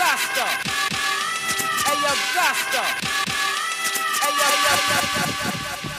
Gusto. Hey, yo, Gusto. Hey, yo.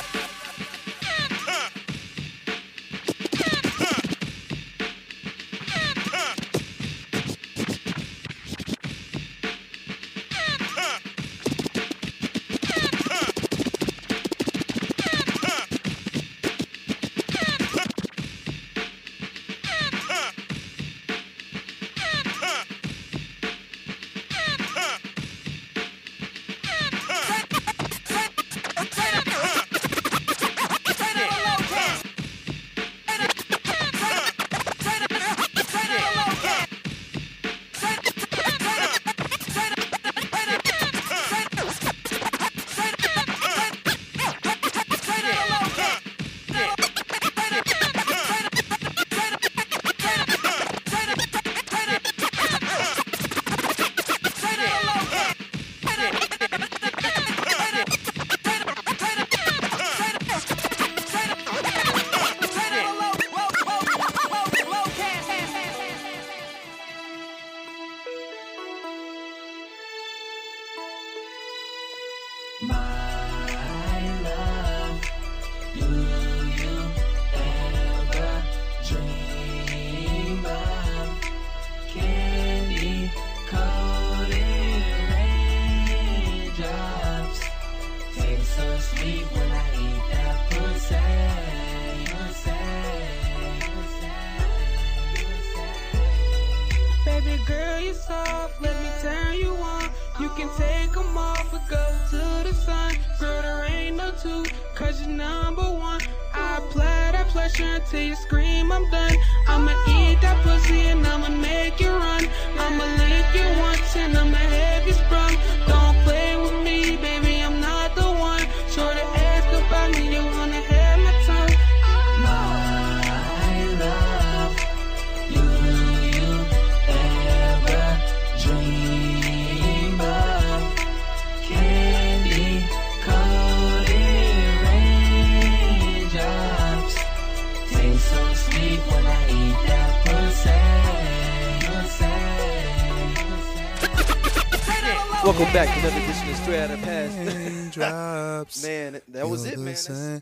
Welcome back to another edition of Straight Outta Past. Drops. Man, that was it, man.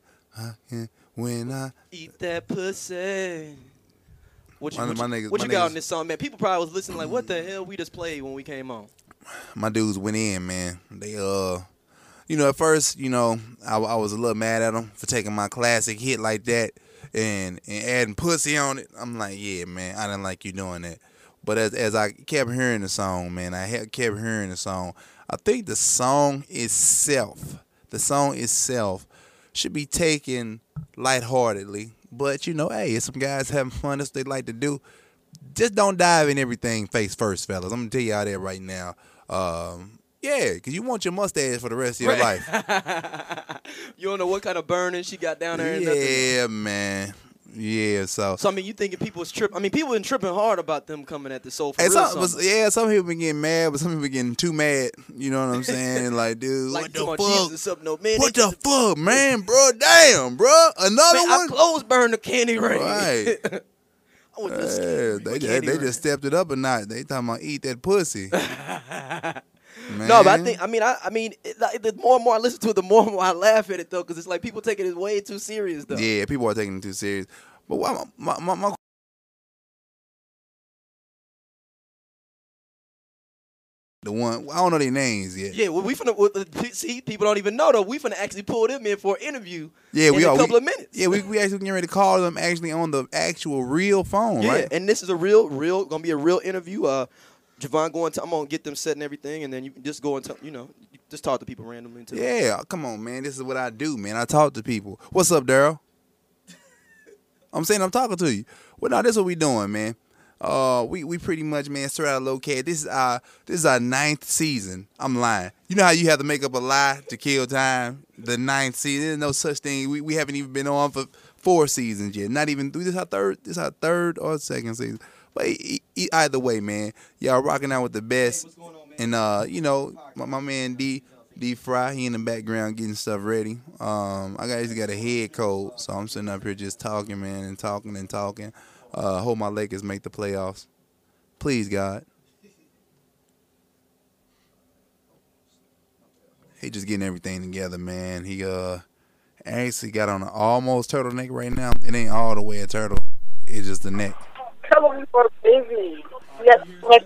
When I eat that pussy. What you niggas, got on this song, man? People probably was listening like, what the hell we just played when we came on? My dudes went in, man. They at first, I was a little mad at them for taking my classic hit like that and adding pussy on it. I'm like, yeah, man, I didn't like you doing that. But as I kept hearing the song, man, kept hearing the song. I think the song itself should be taken lightheartedly. But, hey, it's some guys having fun. That's what they like to do. Just don't dive in everything face first, fellas. I'm going to tell you out there right now. Yeah, because you want your mustache for the rest of your life. You don't know what kind of burning she got down there. Yeah, man. Yeah, so I mean, you thinking people was tripping? I mean, people been tripping hard about them coming at the soul for real. Some people been getting mad, but some people getting too mad. You know what I'm saying? Like, dude, like, what the fuck? Man, what the fuck, man, bro? Damn, bro, another one. I clothes burned the candy rain. Right. I was just scared. They just stepped it up a notch. They talking about eat that pussy. Man. No, but I mean, the more and more I listen to it, the more and more I laugh at it though, because it's like people taking it way too serious though. Yeah, people are taking it too serious. But why my the one I don't know their names yet. Yeah, well, see, people don't even know though. We finna actually pull them in for an interview. Yeah, in a couple of minutes. Yeah, we actually getting ready to call them actually on the actual real phone, right? Yeah, and this is a real gonna be a real interview. Javon I'm gonna get them set and everything, and then you can just go and just talk to people randomly too. Yeah, come on, man. This is what I do, man. I talk to people. What's up, Daryl? I'm saying I'm talking to you. Well, no, this is what we doing, man. We pretty much, man, straight out of located. This is our 9th season. I'm lying. You know how you have to make up a lie to kill time? The 9th season. There's no such thing. We haven't even been on for 4 seasons yet. Not even this is our third or second season. But either way, man, y'all rocking out with the best. What's going on, man? And my man D Fry, he in the background getting stuff ready. I got a head cold, so I'm sitting up here just talking, man, and talking and talking. Hope my Lakers make the playoffs. Please, God. just getting everything together, man. He actually got on an almost turtleneck right now. It ain't all the way a turtle. It's just the neck. Tell them we're busy. Yes, like.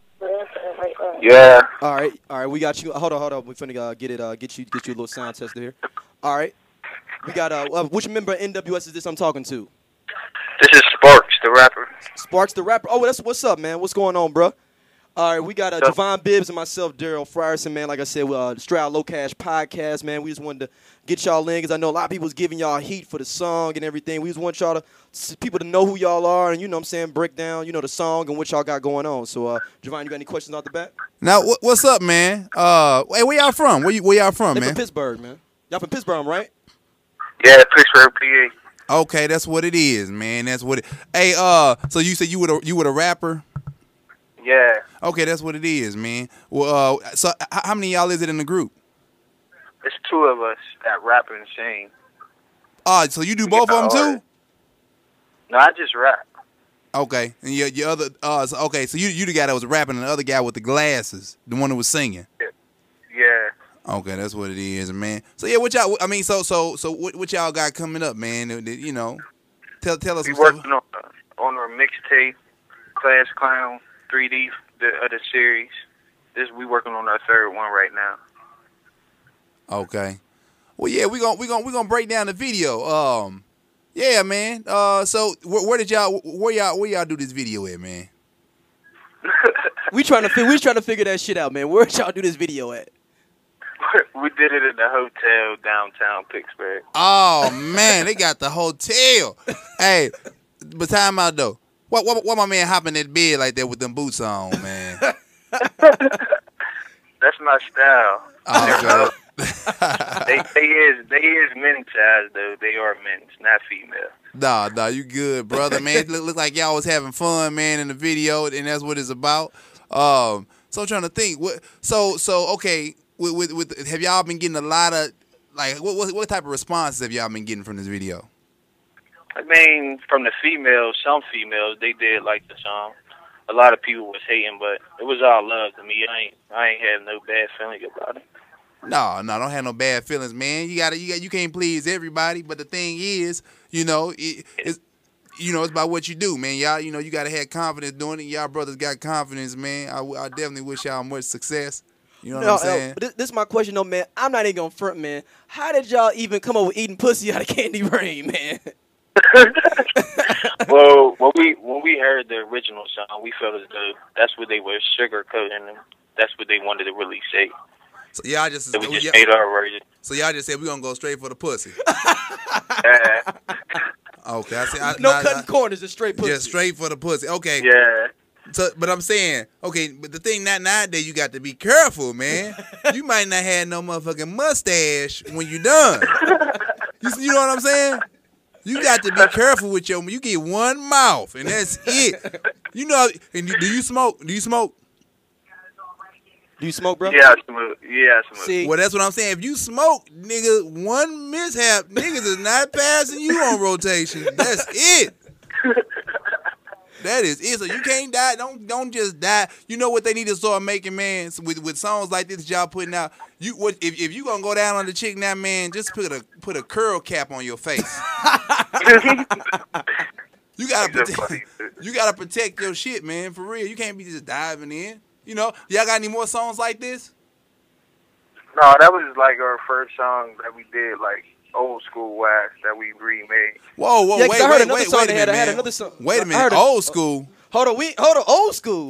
Yeah. All right. We got you. Hold on. We finna get you a little sound tester here. All right. We got which member of NWS is this I'm talking to? This is Sparks, the rapper. Sparks the rapper. Oh, that's what's up, man. What's going on, bro? All right, we got Javon Bibbs and myself, Daryl Frierson, man. Like I said, Straight Out Low Cash podcast, man. We just wanted to get y'all in because I know a lot of people was giving y'all heat for the song and everything. We just want people to know who y'all are and, you know what I'm saying, break down, the song and what y'all got going on. So, Javon, you got any questions off the bat? Now, what's up, man? Hey, where y'all from? Where y'all from, They man? from Pittsburgh, man. Y'all from Pittsburgh, right? Yeah, Pittsburgh, PA. Okay, that's what it is, man. That's what it. Hey, so you said you were a rapper? Yeah. Okay, that's what it is, man. Well, so how many of y'all is it in the group? It's two of us that rap and sing. So you do both of them too? No, I just rap. Okay, and your other so you the guy that was rapping and the other guy with the glasses, the one that was singing. Yeah. Okay, that's what it is, man. So yeah, what y'all? I mean, so what y'all got coming up, man? Tell us. We working on our mixtape, Class Clown 3D, the series. We working on our third one right now. Okay. Well, yeah, we gonna break down the video. Yeah, man. So where y'all do this video at, man? we trying to figure that shit out, man. Where y'all do this video at? We did it in the hotel downtown Pittsburgh. Oh man, they got the hotel. Hey, but time out though. What my man hopping that bed like that with them boots on, man? That's my style. Oh, they is men's size though. They are men's, not female. Nah, you good, brother, man. Look like y'all was having fun, man, in the video, and that's what it's about. So I'm trying to think. Okay. With have y'all been getting a lot of what type of responses have y'all been getting from this video? I mean, from the some females, they did like the song. A lot of people was hating, but it was all love to me. I ain't had no bad feeling about it. No, don't have no bad feelings, man. You can't please everybody, but the thing is, it's about what you do, man. Y'all, you gotta have confidence doing it. Y'all brothers got confidence, man. I definitely wish y'all much success. You know what I'm saying? This is my question, though, man. I'm not even gonna front, man. How did y'all even come up with eating pussy out of Candy Rain, man? Well, when we heard the original song, we felt as though that's what they were sugarcoating, and that's what they wanted to really say. So y'all just so we just made our version. So y'all just said we're gonna go straight for the pussy. Okay, no cutting corners, just straight pussy. Just straight for the pussy. Okay. Yeah. So, but I'm saying, okay, but the thing nowadays, you got to be careful, man. You might not have no motherfucking mustache when you done. You know what I'm saying? You got to be careful with you get one mouth, and that's it. And do you smoke? Do you smoke? Do you smoke, bro? Yeah, I smoke. See? Well, that's what I'm saying. If you smoke, nigga, one mishap, niggas is not passing you on rotation. That's it. That is it. So you can't die. Don't just die. You know what they need to start making, man, with songs like this y'all putting out. If you gonna go down on the chick now, man, just put a curl cap on your face. You gotta protect your shit, man, for real. You can't be just diving in. Y'all got any more songs like this? No, that was like our first song that we did, like old school wise that we remade. Whoa, yeah, wait a minute, I had another song. Wait a minute, old school. Hold on, old school.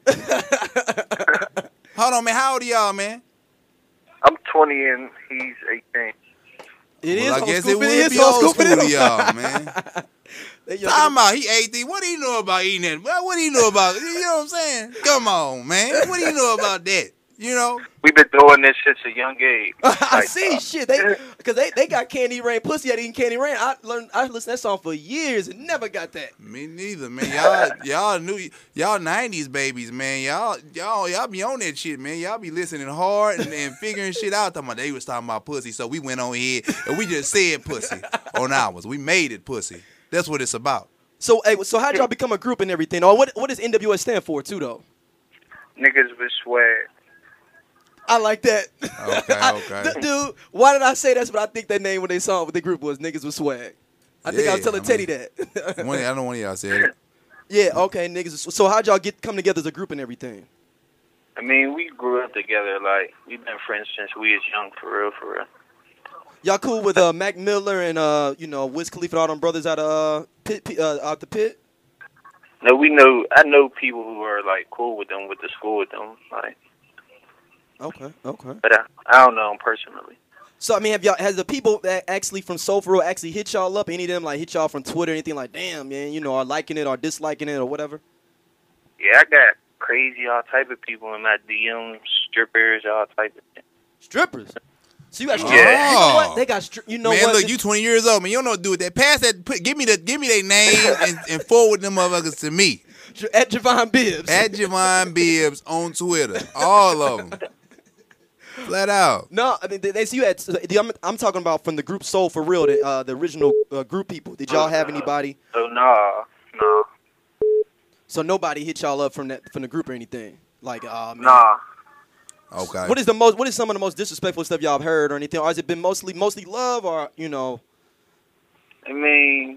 Hold on, man. How old are y'all, man? I'm 20 and he's 18. I guess it would be old school to y'all, man. Time out. He 18. What do you know about eating that? What do you know about? You know what I'm saying? Come on, man. What do you know about that? We've been doing this since a young age. I see shit. Because they got Candy Rain pussy at eating Candy Rain. I listened to that song for years and never got that. Me neither, man. Y'all 90s babies, man. Y'all be on that shit, man. Y'all be listening hard and figuring shit out. They was talking about pussy, so we went on here and we just said pussy on ours. We made it pussy. That's what it's about. So how'd y'all become a group and everything? Or what does NWS stand for too, though? Niggas with swag. I like that. Okay. Dude, why did I say that's what I think their name when they song with their group was? Niggas with swag. I think I was telling Teddy that. I don't know one of y'all said it. Yeah, okay, niggas. So how'd y'all come together as a group and everything? I mean, we grew up together. Like, we've been friends since we was young, for real, for real. Y'all cool with Mac Miller and Wiz Khalifa and all them brothers out of out the pit? No, I know people who are like cool with them, with the school with them, like. Okay. But I don't know them personally. So I mean, has the people that actually from Soul for Real actually hit y'all up? Any of them like hit y'all from Twitter, anything like, damn man, are liking it or disliking it or whatever? Yeah, I got crazy all type of people in my DMs, strippers, all type of things. Strippers. So you got strippers. Yeah. You know what? They got man, what? look, you 20 years old, man. You don't know what to do with that. Pass that. Give me their name and forward them motherfuckers to me. At Javon Bibbs. At Javon Bibbs on Twitter. All of them. Flat out. No, I mean they see you at. I'm talking about from the group Soul for Real, the original group people. Did y'all have anybody? Oh no. So nobody hit y'all up from the group or anything. Like man. Nah. Okay. What is some of the most disrespectful stuff y'all have heard or anything? Or has it been mostly love or I mean,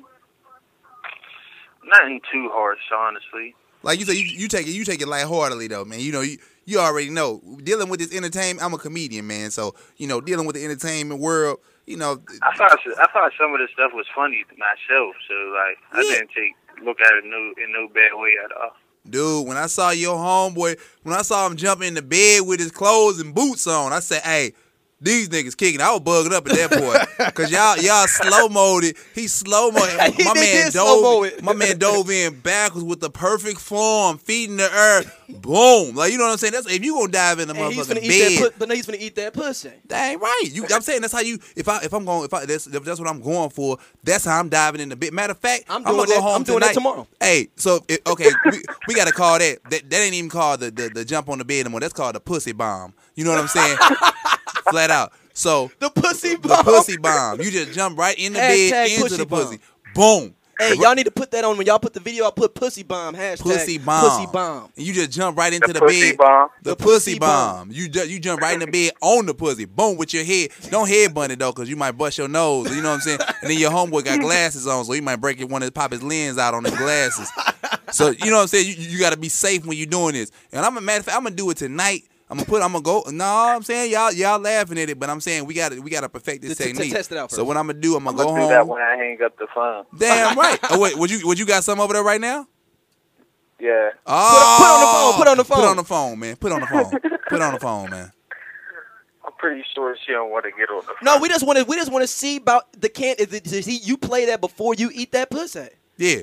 nothing too harsh, honestly. Like you said, you take it lightheartedly though, man. You already know dealing with this entertainment. I'm a comedian, man, so dealing with the entertainment world. I thought some of the stuff was funny myself, so like I didn't look at it in no bad way at all. Dude, when I saw your homeboy, when I saw him jump in the bed with his clothes and boots on, I said, hey, these niggas kicking. I was bugging up at that point. Cause y'all slow-mo'd it. He slow-mo'd it. My man dove in backwards with the perfect form, feeding the earth. Boom. Like, you know what I'm saying? That's if you gonna dive in the motherfucking bed. But he's gonna eat that pussy. Dang right. I'm saying that's how you if that's what I'm going for, that's how I'm diving in the bed. Matter of fact, I'm gonna go home doing tonight. that tomorrow. Hey, so we gotta call that. That ain't even called the jump on the bed anymore. That's called the pussy bomb. You know what I'm saying? Flat out. So the pussy bomb. The pussy bomb. You just jump right in the bed into the pussy. Boom. Hey, y'all need to put that on when y'all put the video. I'll put pussy bomb hashtag pussy bomb. Pussy bomb. And you just jump right into the pussy bed. Bomb. The pussy bomb. You jump right in the bed on the pussy. Boom with your head. Don't headbutt it though, cause you might bust your nose. You know what I'm saying? And then your homeboy got glasses on, so he might break pop his lens out on his glasses. So you know what I'm saying? You got to be safe when you're doing this. And I'm gonna do it tonight. I'm gonna go. No, I'm saying y'all laughing at it, but I'm saying we gotta perfect this technique. Test it out first. So what I'm gonna do, I'm gonna go home. Do that when I hang up the phone. Damn right. Oh wait, would you got something over there right now? Yeah. Oh, put on the phone. Put on the phone, man. Put on the phone. Put on the phone, man. I'm pretty sure she don't want to get on the phone. No, we just want to see about the can. You play that before you eat that pussy. Yeah.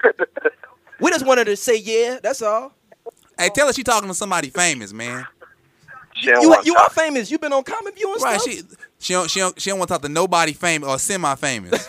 We just wanted to say yeah. That's all. Hey, tell her she talking to somebody famous, man. You are famous. You've been on Common View and right, stuff. She don't want to talk to nobody famous or semi-famous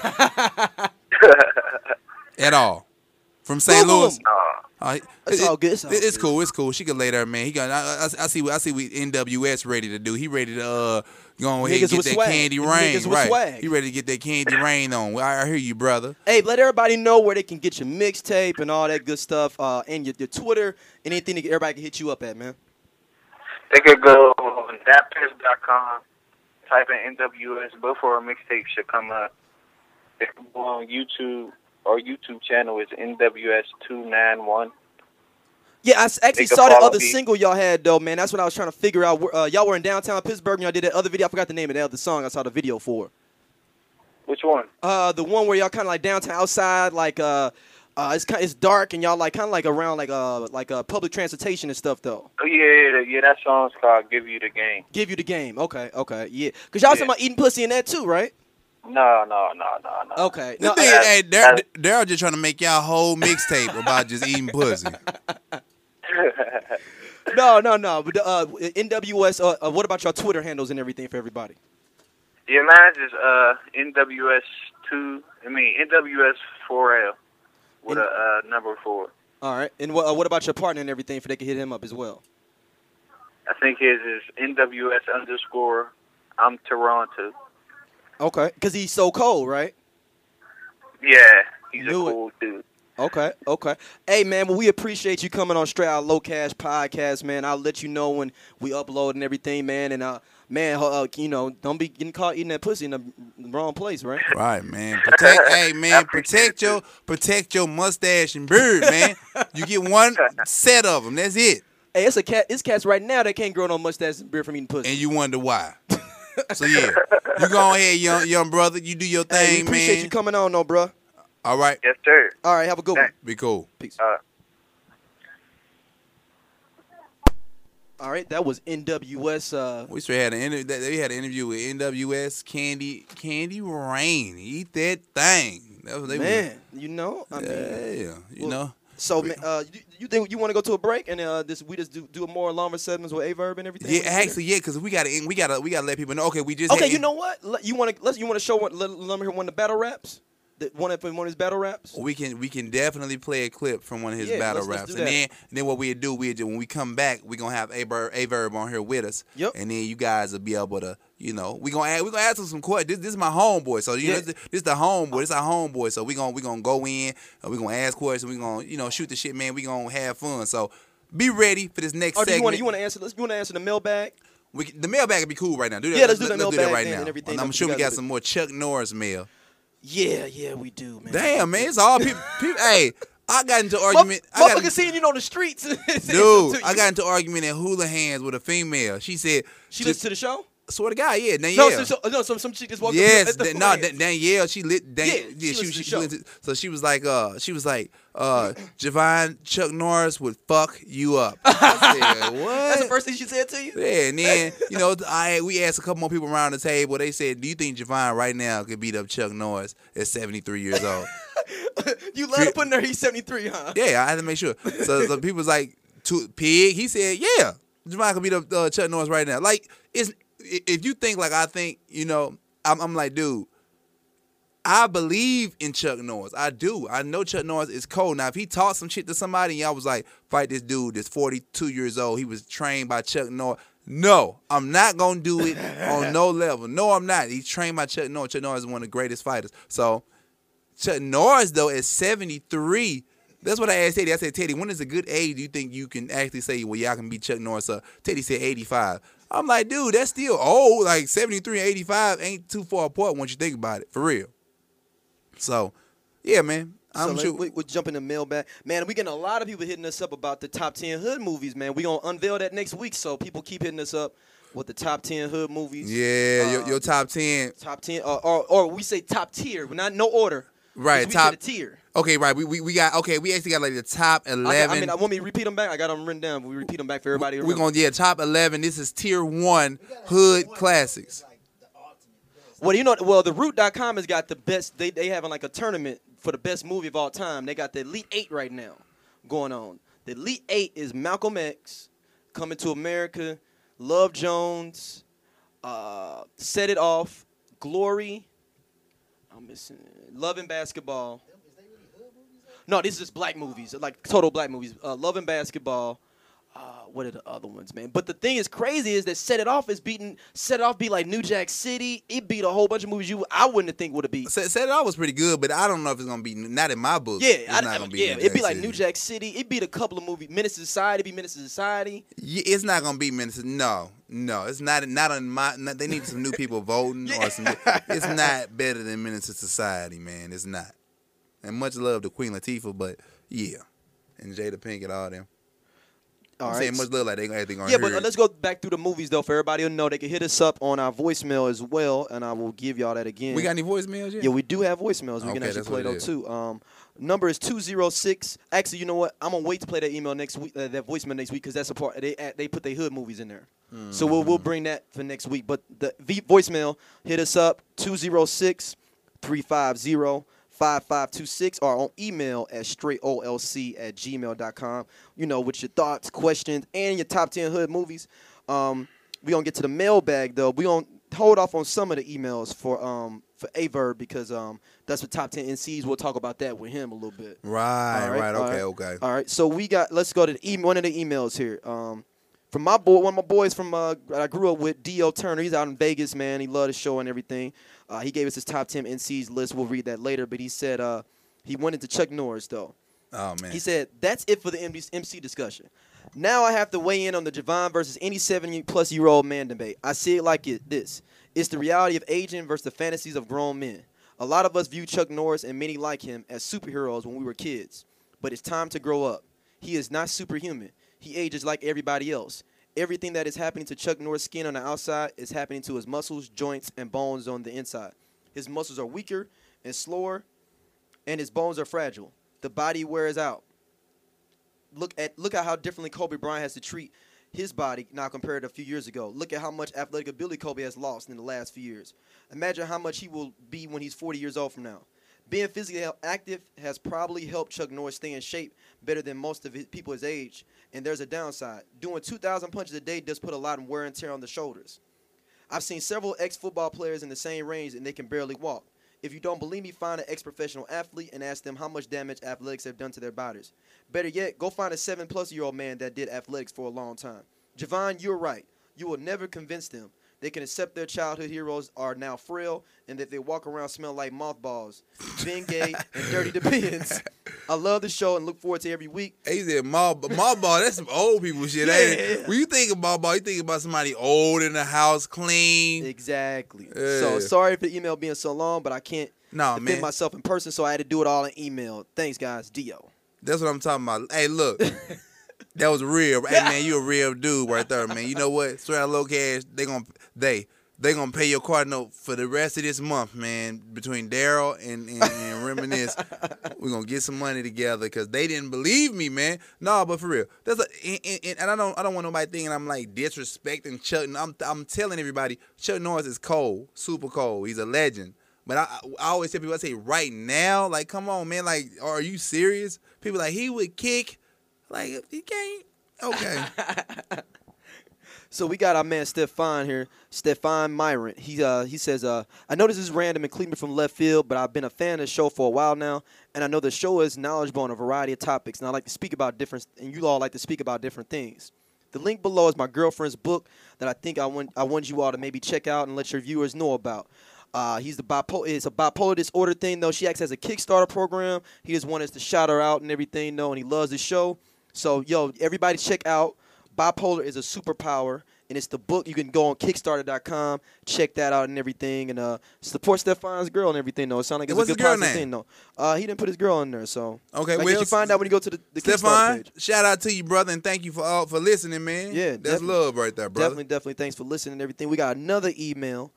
at all. From St. Louis. It's all good. It's cool. It's cool. She can lay there, man. I see what NWS ready to do. He ready to go ahead and get that candy rain. Right. Swag. He ready to get that candy rain on. I hear you, brother. Hey, let everybody know where they can get your mixtape and all that good stuff, and your Twitter, and anything that everybody can hit you up at, man. They could go on datpiff.com, type in NWS, both of our mixtapes should come up. They can go on YouTube. Our YouTube channel is NWS291. Yeah, I actually saw that other single y'all had, though, man. That's what I was trying to figure out. Y'all were in downtown Pittsburgh, and y'all did that other video. I forgot the name of the other song I saw the video for. Which one? The one where y'all kind of like downtown outside, like it's dark, and y'all like kind of like around like public transportation and stuff, though. Oh yeah, that song's called "Give You the Game." Give You the Game. Okay, yeah. Cause y'all talking about eating pussy in that too, right? No. Okay. The thing is, hey, Daryl just trying to make y'all whole mixtape about just eating pussy. No. But NWS. What about your Twitter handles and everything for everybody? Yeah, mine is NWS4L with a number 4. All right. And what about your partner and everything for they can hit him up as well? I think his is NWS_ I'm Toronto. Okay, because he's so cold, right? Yeah, he's a cool dude. Okay. Hey, man, well, we appreciate you coming on Straight Out Low Cash podcast, man. I'll let you know when we upload and everything, man. And, man, don't be getting caught eating that pussy in the wrong place, right? Right, man. Protect your mustache and beard, man. You get one set of them. That's it. Hey, it's cats right now that can't grow no mustache and beard from eating pussy. And you wonder why. So, yeah. You go ahead, young brother. You do your thing, Hey, we appreciate man. you coming on, though, bro. All right. Yes, sir. All right, have a good one. Be cool. Peace. All right, that was NWS. We straight had an interview. They had an interview with NWS Candy Rain. Eat that thing. That was they Man, you know, I mean, yeah, you know. So, man, you think you want to go to a break and we just do more longer segments with Averb and everything? Yeah, actually, yeah, because we gotta let people know. Okay, we just okay. You know what? You want to show let me hear one of the battle raps. One of his battle raps. We can definitely play a clip from one of his battle let's raps, do that. and then what we do when we come back, we gonna have Averb on here with us. Yep. And then you guys will be able to, we gonna ask him some questions. This is my homeboy, so know this is the homeboy. This is our homeboy, so we gonna go in and we gonna ask questions. We gonna shoot the shit, man. We gonna have fun. So be ready for this next segment. You want to answer? You want to answer the mailbag? The mailbag would be cool right now. Let's do the mailbag right and now. everything. I'm sure we got some more Chuck Norris mail. Yeah, we do, man. Damn, man, it's all people. Hey, I got into argument. Motherfucker seeing you on the streets. Dude, I got into argument at Hula Hands with a female. She said she listened to the show. Swear to God, yeah, Danielle. No, some chick just walked yes, up. Yes, Danielle, she lit. So she was like, Javon, Chuck Norris would fuck you up. I said, what? That's the first thing she said to you? Yeah, and then, we asked a couple more people around the table. They said, do you think Javon right now could beat up Chuck Norris at 73 years old? You let her put in there, he's 73, huh? Yeah, I had to make sure. So people was like, Pig, he said, yeah, Javon could beat up Chuck Norris right now. Like, if you think like I think, I'm like, dude, I believe in Chuck Norris. I do. I know Chuck Norris is cold. Now, if he taught some shit to somebody and y'all was like, fight this dude that's 42 years old, he was trained by Chuck Norris. No, I'm not going to do it on no level. No, I'm not. He's trained by Chuck Norris. Chuck Norris is one of the greatest fighters. So, Chuck Norris, though, at 73, that's what I asked Teddy. I said, Teddy, when is a good age do you think you can actually say, well, y'all can beat Chuck Norris up? Teddy said 85. I'm like, dude, that's still old. Like 73 and 85 ain't too far apart once you think about it, for real. So, yeah, man. We'll jump in the mailbag. Man, we getting a lot of people hitting us up about the top 10 hood movies, man. We going to unveil that next week, so people keep hitting us up with the top 10 hood movies. Yeah, your top 10. Top 10, or we say top tier, but not no order. Right, we top tier. Okay, right. We actually got like the top 11. I want me to repeat them back. I got them written down. We repeat them back for everybody. We're going to top 11. This is tier 1 hood classics. Well, the Root.com has got the best. They having like a tournament for the best movie of all time. They got the Elite 8 right now going on. The Elite 8 is Malcolm X, Coming to America, Love Jones, Set It Off, Glory. I'm missing Love and Basketball. No, these are just black movies, like total black movies. Love and Basketball. What are the other ones, man? But the thing is crazy is that Set It Off beat like New Jack City. It beat a whole bunch of movies I wouldn't think would have beat. Set It Off was pretty good, but I don't know if it's gonna be not in my book. Yeah, it'd be like New Jack City. It beat a couple of movies. Menace to Society. Menace to Society. Yeah, it's not gonna be Menace. No, it's not. Not on my. They need some new people voting or some. It's not better than Menace to Society, man. It's not. And much love to Queen Latifah, but yeah, and Jada Pinkett, all them. I'm saying much love like they gonna Yeah, but let's go back through the movies though. For everybody to know, they can hit us up on our voicemail as well, and I will give y'all that again. We got any voicemails yet? Yeah, we do have voicemails. We can actually play those too. Number is 206. Actually, you know what? I'm gonna wait to play that email next week, that voicemail next week, because that's a part they put their hood movies in there. Mm-hmm. So we'll bring that for next week. But the voicemail, hit us up 206-350-5526 or on email at straightolc@gmail.com. With your thoughts, questions, and your top 10 hood movies. We gonna get to the mailbag though. We gonna hold off on some of the emails for Averb because that's the top 10 NCs. We'll talk about that with him a little bit. Right. Okay. All right. So let's go to one of the emails here. From one of my boys from I grew up with, D.O. Turner. He's out in Vegas, man. He loved the show and everything. He gave us his top 10 NCs list. We'll read that later. But he said he went into Chuck Norris, though. Oh man. He said, that's it for the MC discussion. Now I have to weigh in on the Javon versus any 70-plus-year-old man debate. I see it like this. It's the reality of aging versus the fantasies of grown men. A lot of us view Chuck Norris and many like him as superheroes when we were kids. But it's time to grow up. He is not superhuman. He ages like everybody else. Everything that is happening to Chuck Norris' skin on the outside is happening to his muscles, joints, and bones on the inside. His muscles are weaker and slower, and his bones are fragile. The body wears out. Look at how differently Kobe Bryant has to treat his body now compared to a few years ago. Look at how much athletic ability Kobe has lost in the last few years. Imagine how much he will be when he's 40 years old from now. Being physically active has probably helped Chuck Norris stay in shape better than most of people his age. And there's a downside. Doing 2,000 punches a day does put a lot of wear and tear on the shoulders. I've seen several ex-football players in the same range, and they can barely walk. If you don't believe me, find an ex-professional athlete and ask them how much damage athletics have done to their bodies. Better yet, go find a 7-plus-year-old man that did athletics for a long time. Javon, you're right. You will never convince them. They can accept their childhood heroes are now frail and that they walk around smelling like mothballs. Bengay and Dirty Depends. I love the show and look forward to every week. He said mothball, that's some old people shit, ain't it? When you think of mothball, you think about somebody old in the house, clean. Exactly. Yeah. So sorry for the email being so long, but I can't defend myself in person, so I had to do it all in email. Thanks, guys. Dio. That's what I'm talking about. Hey, look. That was real. Hey, man, you a real dude right there, man. You know what? Straight out low cash, they gonna pay your car note for the rest of this month, man. Between Daryl and Reminisce, we're gonna get some money together because they didn't believe me, man. No, but for real, and I don't want nobody thinking I'm like disrespecting Chuck. I'm telling everybody, Chuck Norris is cold, super cold. He's a legend. But I always tell people, I say right now, like, come on, man, like, are you serious? People like he would kick. Like, if he can't, okay. So we got our man Stefan here, Stefan Myron. He says, I know this is random and Cleveland from left field, but I've been a fan of the show for a while now, and I know the show is knowledgeable on a variety of topics, and I like to speak about different, and you all like to speak about different things. The link below is my girlfriend's book that I think I want you all to maybe check out and let your viewers know about. It's a bipolar disorder thing, though. She acts as a Kickstarter program. He just wants us to shout her out and everything, though, and he loves the show. So, everybody check out Bipolar is a Superpower, and it's the book. You can go on Kickstarter.com, check that out and everything, and support Stefan's girl and everything, though. It sounds like it's a good positive thing, though. He didn't put his girl in there, so. Okay, well, you find out when you go to the Kickstarter Stefan, page. shout out to you, brother, and thank you for listening, man. Yeah, that's love right there, brother. Definitely. Thanks for listening and everything. We got another email.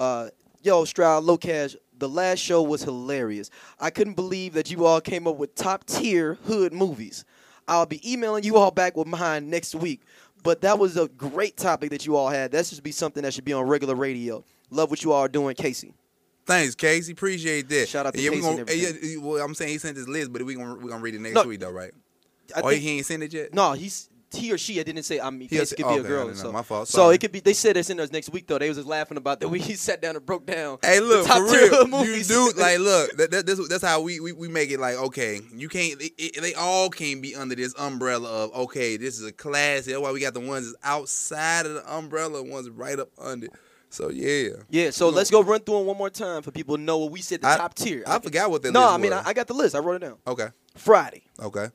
Stroud, Low Cash, the last show was hilarious. I couldn't believe that you all came up with top-tier hood movies. I'll be emailing you all back with mine next week. But that was a great topic that you all had. That should be something that should be on regular radio. Love what you all are doing, Casey. Thanks, Casey. Appreciate that. Shout out to Casey and everything. Well, I'm saying he sent this list, but we're gonna read it next week, though, right? He ain't sent it yet? No, he or she. I didn't say. Casey could be a girl. So my fault. So it could be. They said it's in us next week, though. They was just laughing about that. He sat down and broke down. Hey, look, the top for real, movies. You do like look. That's how we make it. Like, okay, you can't. They all can't be under this umbrella of okay. This is a classic. That's why we got the ones that's outside of the umbrella, ones right up under. So yeah. So let's go run through them one more time for people to know what we said. The top tier. I forgot what that. No, list I mean was. I got the list. I wrote it down. Okay. Friday. Okay.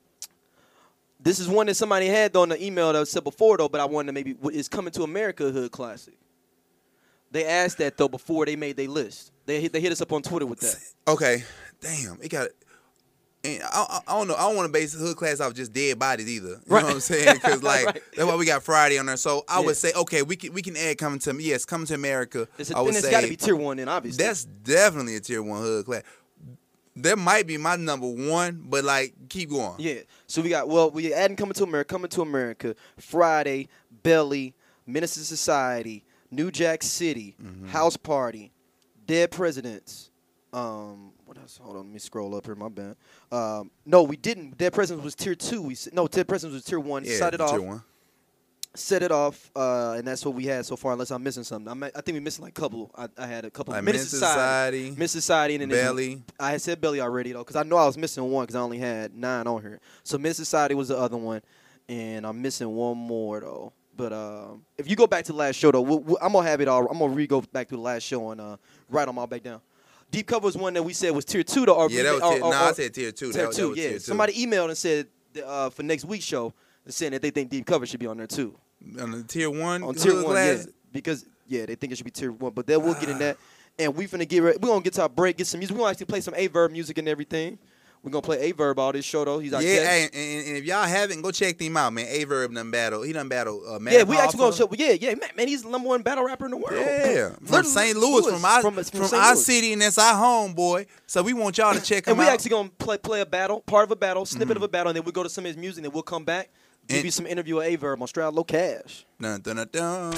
This is one that somebody had on the email that said before, though, but I wanted to maybe is Coming to America a hood classic. They asked that, though, before they made their list. They hit us up on Twitter with that. Okay. Damn. It got. And I don't know. I don't want to base hood class off just dead bodies either. You know what I'm saying? Because like that's why we got Friday on there. So I would say okay, we can add Coming to America. It's got to be tier 1 then, obviously. That's definitely a tier 1 hood class. That might be my number 1, but like keep going. Yeah. So we adding Coming to America, Friday, Belly, Menace to Society, New Jack City, House Party, Dead Presidents. What else? Hold on, let me scroll up here. My bad. No, we didn't. Dead Presidents was tier 2. Dead Presidents was tier 1. Yeah, Set it off. tier 1. Set it off, and that's what we had so far. Unless I'm missing something, I think we're missing like a couple. I had a couple. Like Menace to Society, and then Belly. I had said Belly already though, because I know I was missing one because I only had 9 on here. So Menace to Society was the other one, and I'm missing one more though. But if you go back to the last show though, I'm gonna have it all. I'm gonna go back to the last show and write them all back down. Deep Cover was one that we said was tier 2 to RB. Yeah, that was tier. Nah, I said tier 2. Tier That 2, was yeah. tier 2. Somebody emailed and said for next week's show, saying that they think Deep Cover should be on there too. On the tier 1? On tier 1, yeah. Because, yeah, they think it should be tier 1. But then we'll get in that. And we're going to get to our break, get some music. We're going to actually play some A-Verb music and everything. We're going to play A-Verb all this show, though. He's our guest. Yeah, and if y'all haven't, go check him out, man. A-Verb done battle. He done battle Matt Yeah, we actually Hoffa. going to show. Yeah, man, he's the #1 battle rapper in the world. Yeah, from St. Louis, from our city, and that's our home, boy. So we want y'all to check him out. And we actually going to play a battle, part of a battle, snippet of a battle, and then we'll go to some of his music, and then we'll come back, give you some interview with A-Verb on Straight Out Low Cash. Dun, dun, dun, dun.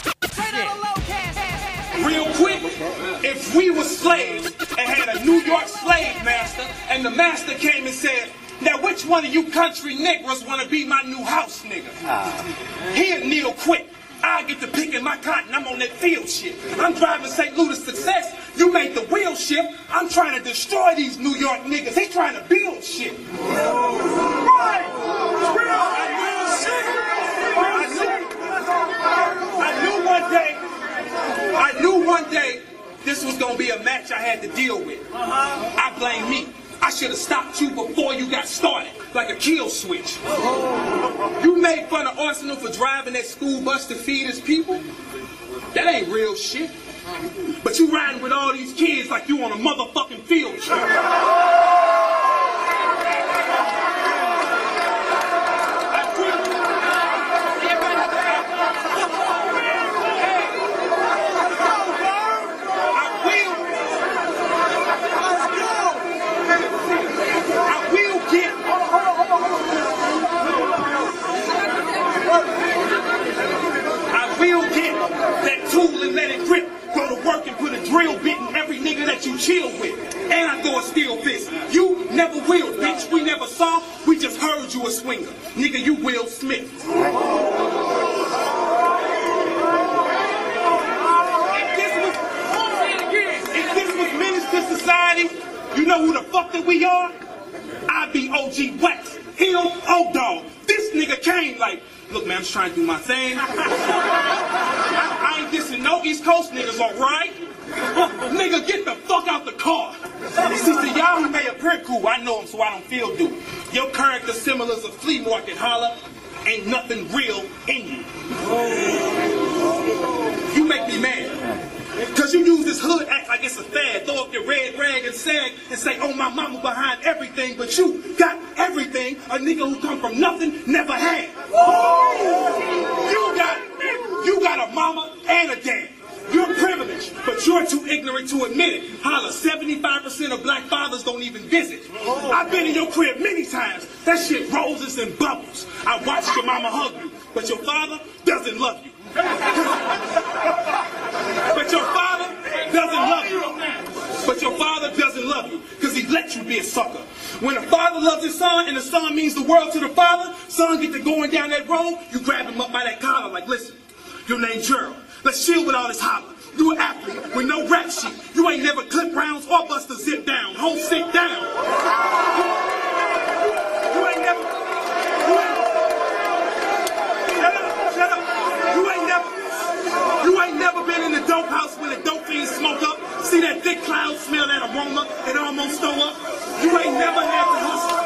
Real quick, if we were slaves and had a New York slave master, and the master came and said, now which one of you country niggas want to be my new house nigga? He'd kneel quick. I get to picking my cotton, I'm on that field shit. I'm driving St. Louis to success, you made the wheel shift. I'm trying to destroy these New York niggas, they trying to build shit. Right! I knew one day this was going to be a match I had to deal with. I blame me. I should have stopped you before you got started, like a kill switch. You made fun of Arsenal for driving that school bus to feed his people? That ain't real shit. But you riding with all these kids like you on a motherfucking field trip. And let it grip. Go to work and put a drill bit in every nigga that you chill with. And I throw a steel fist. You never will, bitch. We never saw. We just heard you a swinger. Nigga, you Will Smith. If this was Menace to Society, you know who the fuck that we are? I'd be OG Wax. Him, O-Dog. This nigga came like, look, man, I'm just trying to do my thing. I ain't dissing no East Coast niggas, all right? Nigga, get the fuck out the car. See, to y'all who may appear cool, I know him, so I don't feel due. Your character similar as a flea market holler. Ain't nothing real in you. You make me mad. Cause you use this hood act like it's a fad. Throw up your red rag and sag and say, oh, my mama behind everything. But you got everything a nigga who come from nothing never had. You got a mama and a dad. You're privileged, but you're too ignorant to admit it. Holla, 75% of black fathers don't even visit. I've been in your crib many times. That shit roses and bubbles. I watched your mama hug you, but your father doesn't love you. But your father doesn't love you. But your father doesn't love you because he let you be a sucker. When a father loves his son and the son means the world to the father, son get to going down that road, you grab him up by that collar like, listen, your name's Gerald. Let's chill with all this holler. You an athlete with no rap sheet. You ain't never clip rounds or bust a zip down. Hold sit down. You ain't never... Shut up. You ain't never been in the dope house when the dope fiends smoke up. See that thick cloud, smell that aroma, and almost throw up. You ain't never had to hustle.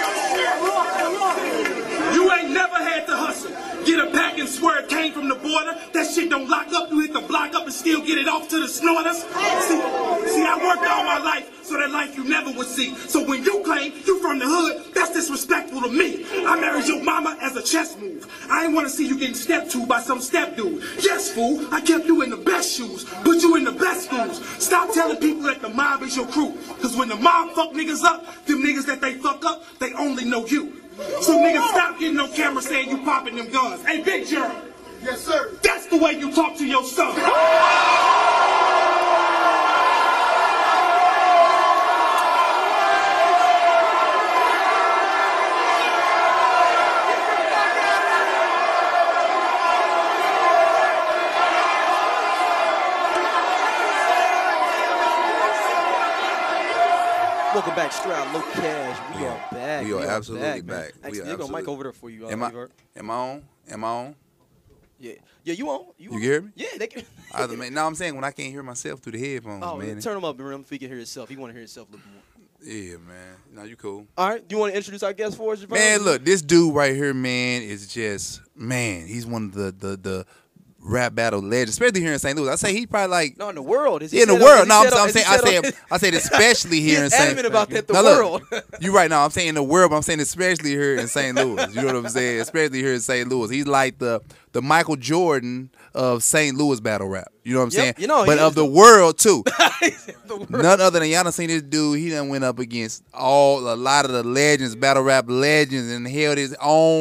You ain't never had to hustle. Get a pack and swear it came from the border. That shit don't lock up. You hit the block up and still get it off to the snorters. See, I worked all my life so that life you never would see. So when you claim you from the hood, that's disrespectful to me. I married your mama as a chess move. I ain't want to see you getting stepped to by some step dude. Yes, fool, I kept you in the best shoes, put you in the best schools. Stop telling people that the mob is your crew. Because when the mob fuck niggas up, them niggas that they fuck up, they only know you. So niggas stop getting on camera saying you popping them guns. Hey, Big Gerald. Yes, sir. That's the way you talk to your son. Welcome back, Straight Out Low Cash. We are back. We are absolutely back. Actually, you got a mic over there for you. Am I on? Yeah. Yeah, you on. You hear me? Yeah, they can. No, I'm saying when I can't hear myself through the headphones, Oh, man. turn him up, Rim, if he can hear himself. He want to hear himself a little more. Yeah, man. No, you cool. All right. Do you want to introduce our guest for us, Javon? Man, look, this dude right here, man, is just, man, he's one of the rap battle legends, especially here in St. Louis. I say he probably like No, in the world. in the world. No, I said especially here in He's St. adamant about that. The Now, world. Look, you right now. I'm saying in the world, but I'm saying especially here in St. Louis. You know what I'm saying? Especially here in St. Louis. He's like the Michael Jordan of St. Louis battle rap. You know what I'm saying? You know, but he of is the world too. The world. None other than y'all done seen this dude. He done went up against a lot of the legends, battle rap legends, and made his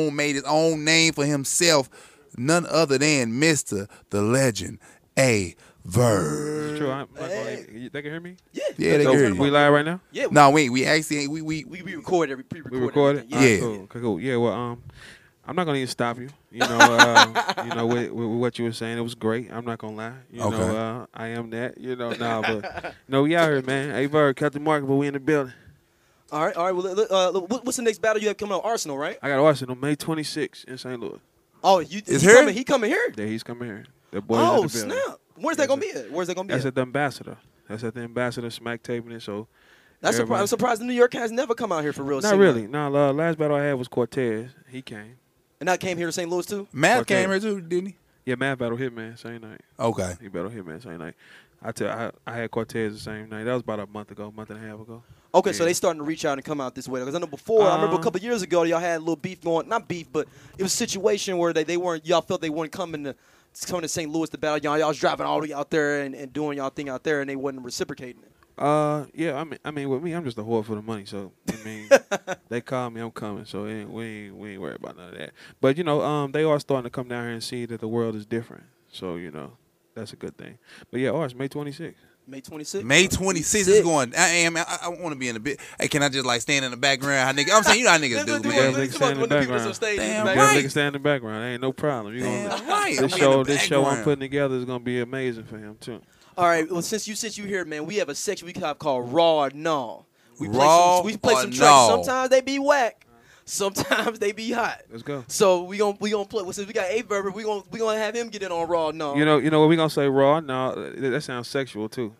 own name for himself. None other than Mr. the Legend A. Verb. True. They can hear me? Yeah. Yeah, they So can hear we you. live right now? Yeah. No, we actually we We record every pre-record. We recorded? everything. Yeah. Cool. Okay, cool. Yeah, well, I'm not gonna even stop you. You know, with what you were saying, it was great. I'm not gonna lie. You Okay. know, I am that. You know, but no, we out here, man. Hey, Bird, Captain Market, but we in the building. All right. Well, what's the next battle you have coming up? Arsenal, right? I got Arsenal May 26th in St. Louis. Oh, Is here? He coming here? Yeah, he's coming here. The boys Oh, in the building. snap. Where's that gonna be at? That's at the Ambassador. That's at the Ambassador Smack taping it. So I'm surprised the New York has never come out here for real. not really. No, last battle I had was Cortez. He came. And I came here to St. Louis too. Math Okay. came here too, didn't he? Yeah, Matt battle Hitman same night. Okay. He battled Hitman same night. I had Cortez the same night. That was about a month and a half ago. Okay, so Yeah. they starting to reach out and come out this way. Because I know before, I remember a couple of years ago, y'all had a little beef going. Not beef, but it was a situation where they weren't. Y'all felt they weren't coming to St. Louis to battle y'all. Y'all was driving all the way out there and doing y'all thing out there, and they wasn't reciprocating it. Yeah. I mean, with me, I'm just a whore for the money. So I mean, they call me, I'm coming. So we ain't worried about none of that. But you know, they are starting to come down here and see that the world is different. So you know, that's a good thing. But yeah, ours May 26th. May 26th. May 26th is going. I want to be in the bit. Hey, can I just like stand in the background? How nigga, I'm saying you know how niggas do, Yeah, man. niggas stand in the background. Damn Yeah, right. niggas stand in the background. Ain't no problem. You gonna Damn right. this I'm in the show I'm background. putting together is gonna be amazing for him too. All right. Well, since you here, man, we have a section we have called Raw or No. We Raw play or some tracks. No. Sometimes they be whack. Sometimes they be hot. Let's go. So we gonna play. Well, since we got A Verber, we gonna have him get in on Raw or No. You know what we gonna say? Raw? No, that sounds sexual too.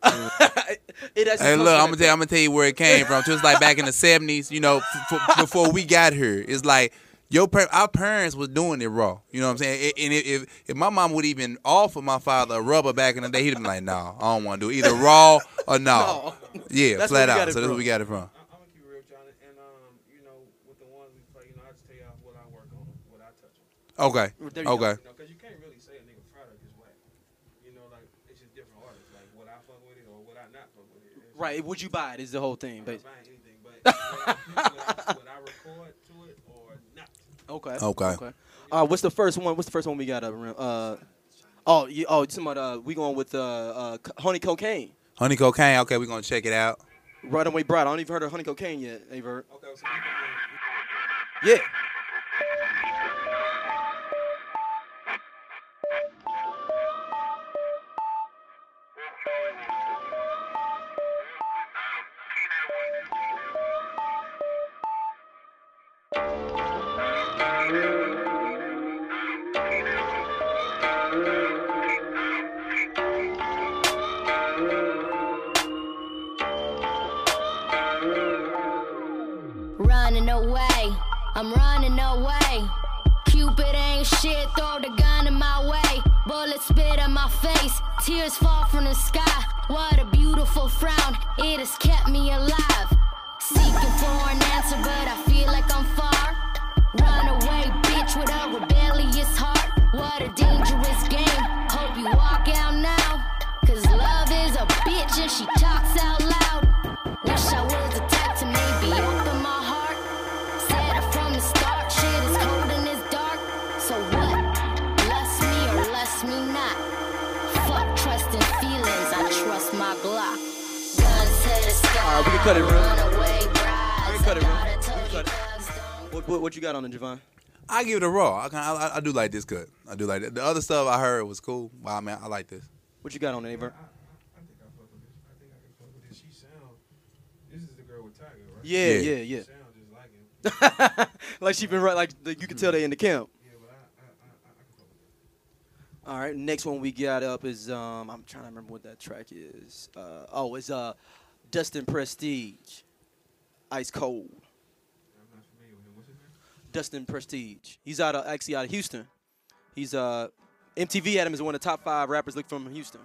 It actually Hey, comes look, from I'm that. gonna tell you where it came from. Too. It's like back in the '70s, you know, before we got here. It's like our parents was doing it raw. You know what I'm saying? And if my mom would even offer my father a rubber back in the day, he'd be like, "No, I don't want to do it. Either raw or no." No. Yeah, That's flat where we got out. it So that's from. where we got it from. I'm gonna keep it real, John, and you know, with the ones we play, you know, I just tell y'all what I work on, what I touch on. Okay. There you go. Okay. You know, because you can't really say a nigga product is whack. You know, like it's just different artists. Like would I fuck with it or would I not fuck with it? Right. Would you buy it? Is the whole thing. I'm But not buying anything, but would I record to it or not? okay. Okay. What's the first one? What's the first one we got? It's about we going with Honey Cocaine. Honey cocaine. Okay, we're gonna check it out. Right away, Brad. I don't even heard of Honey Cocaine yet, Aver. Okay, so Yeah. Running away, I'm running away. Cupid ain't shit, throw the gun in my way. Bullets spit in my face, tears fall from the sky. What a beautiful frown, it has kept me alive. Seeking for an answer, but I feel like I'm far. Run away, bitch, with a rebellious heart. What a dangerous game, hope you walk out now. Cause love is a bitch and she talks out loud. Wish I was the type to maybe open my heart. Said it from the start, shit is cold and it's dark. So what? Lust me or lust me not. Fuck trust and feelings, I trust my Glock. Guns to the sky. All right, we can cut it, bro. Runaway brides. We can cut it, bro. I gotta We tell can you cut it. thugs don't What you got on it, Javon? I give it a raw. I do like this cut. I do like it. The other stuff I heard was cool. Wow, man, I like this. What you got on it, Aver? I think I fuck with this. I think I can fuck with this. She sound. This is the girl with Tiger, right? Yeah. She sound just like him. Like she been right. Like you can tell they in the camp. Yeah, but I can fuck with All right, next one we got up is I'm trying to remember what that track is. It's Dustin Prestige, Ice Cold. I'm not familiar with him. What's his name? Dustin Prestige. He's actually out of Houston. He's MTV had him as one of the top 5 rappers look from Houston.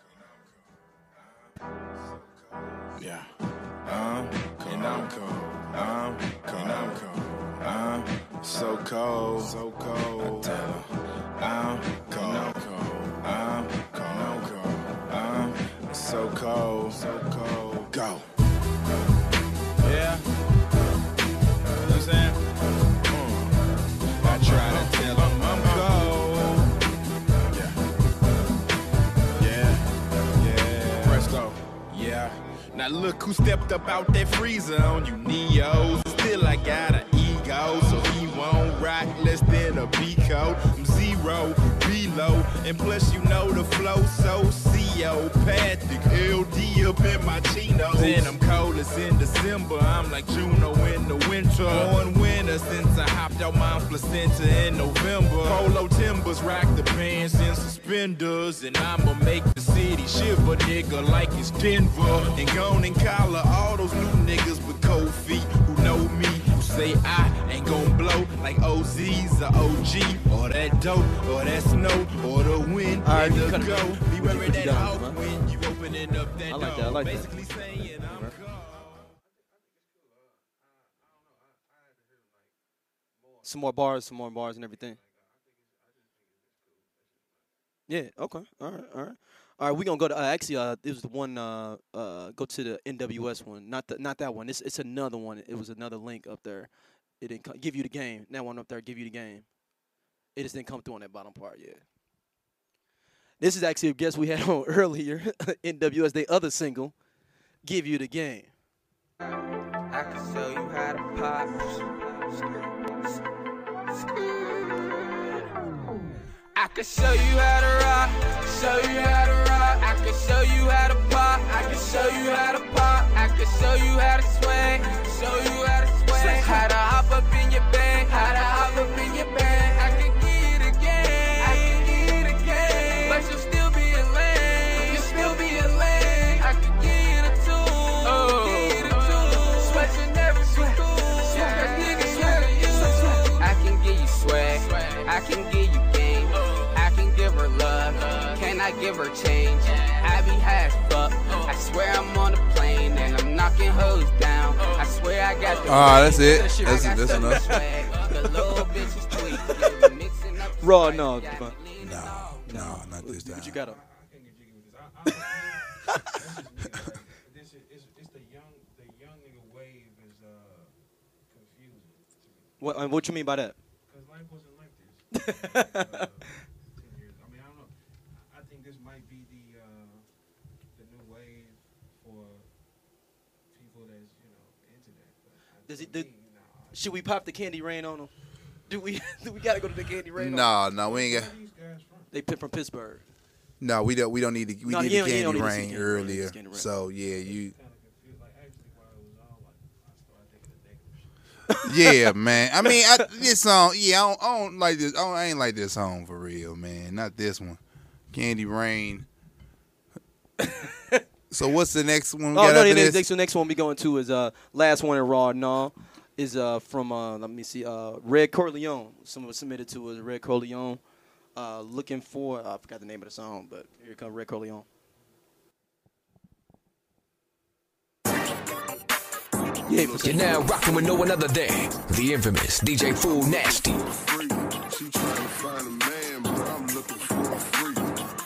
Yeah. And I'm cold. I'm cold. I'm so cold. So cold. I tell her. I'm cold. I'm cold. I'm so cold. So cold. Go. Yeah. You know what I'm saying? I try to tell them I'm cold. Yeah. Presto. Yeah. Now look who stepped up out that freezer on you Neos. Still I got an ego, so he won't rock less than a B-code. I'm 0, below, and plus you know the flow so C-O-pathic. LD up in my chinos, and I'm cold as in December. I'm like Juno in the winter. Born winter since I hopped out my placenta in November. Polo Timbers rock the pants and suspenders, and I'ma make the city shiver, nigga, like it's Denver. And gone and collar all those new niggas with cold feet who know me, who say I ain't gon' blow like OZ's or OG, or that dope, or that snow, or the wind, All right, and you the cut go. it. Be wearing that done, out man. when you opening up that I like that, I door. like that. Basically saying I'm cold. Some more bars and everything. Yeah, okay. All right. All right, we're going to go to, it was the one, go to the NWS one. Not that one. It's another one. It was another link up there. It didn't give you the game. That one up there, give you the game. It just didn't come through on that bottom part yet. This is actually a guest we had on earlier, NWS, their other single, Give You the Game. I can show you how to pop. I can show you how to rock, show you how to rock. I can show you how to pop, I can show you how to pop. I can show you how to swing, show you how to swing. How to hop up in your bag, how to hop up in your bag. I can give you the game, I can give you the game. But you'll still be a lane, you'll still be a lane. I can give you the tools, give you the tools. Sweat you never be cool, cause niggas better you. I can give you swag, I can give you game. I can give her love, can I give her change? I be high as fuck, I swear I'm on a plane and I'm knocking hoes down. I swear I got the That's it. That's enough. Raw, no. No, not this time. What you got up? It's the young nigga wave is confusing. What you mean by that? Because life wasn't like this. 10 years. I mean, I don't know. I think this might be the new wave for people that's into that. But Should we pop the Candy Rain on them? Do we gotta go to the Candy Rain? No, we ain't got. These guys from? They picked from Pittsburgh. No, we don't need to. We No, did you the don't Candy need to see Rain Candy Rain, earlier, it's Candy Rain. so yeah, you. Kind of confused. Like actually, while it was on, like I started thinking of negative shit. Yeah, man. I mean, this song. Yeah, I don't like this. I ain't like this song for real, man. Not this one. Candy Rain. So what's the next one? The next one we going to is last one in Raw. No, is from let me see, Red Corleone. Someone was submitted to us, Red Corleone. Looking for I forgot the name of the song, but here comes Red Corleone. You're now rocking with no one other than the infamous DJ Fool Nasty. She trying to find a man, but I'm looking for a freak.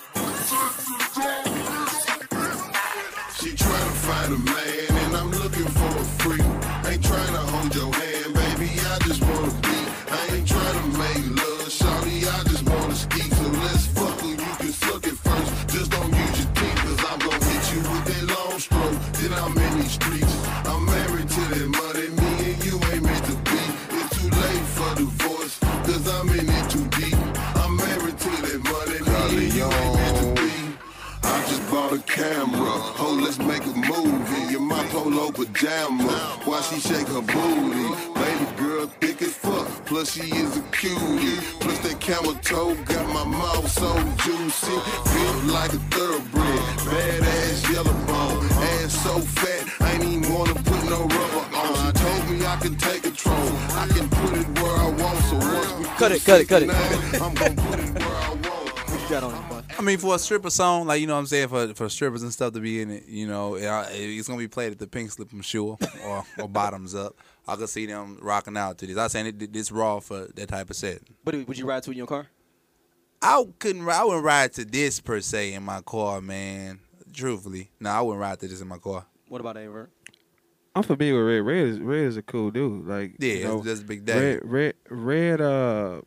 She trying to find a man, and I'm looking for a freak. Ain't trying to hold your hand, baby, I just wanna be. I ain't trying to make love, shawty, I just wanna ski. So let's fuck her, you can suck it first. Just don't use your teeth, cause I'm gon' hit you with that long stroke. Then I'm in these streets. I'm married to that money, me and you ain't meant to be. It's too late for divorce, cause I'm in it too deep. I'm married to that money, me and you ain't meant to be. I just bought a camera, oh let's make a movie in my polo pajama. While she shake her booty, baby girl thick as fuck. Plus she is a cutie. Plus that camel toe got my mouth so juicy. Built like a thoroughbred. Badass yellow bone. Ass so fat, I ain't even wanna put no rubber on. She told me I can take control. I can put it where I want. So once we Cut it. I'm gonna put it where I want. What you got on it, bud? I mean, for a stripper song, like, you know what I'm saying, for strippers and stuff to be in it, you know, it's going to be played at the Pink Slip, I'm sure, or Bottoms Up. I could see them rocking out to this. I'm saying it's raw for that type of set. But would you ride to it in your car? I wouldn't ride to this, per se, in my car, man. Truthfully. No, I wouldn't ride to this in my car. What about Avert? I'm familiar with Red. Red is a cool dude. Like, Yeah, you know, that's a big day. Red,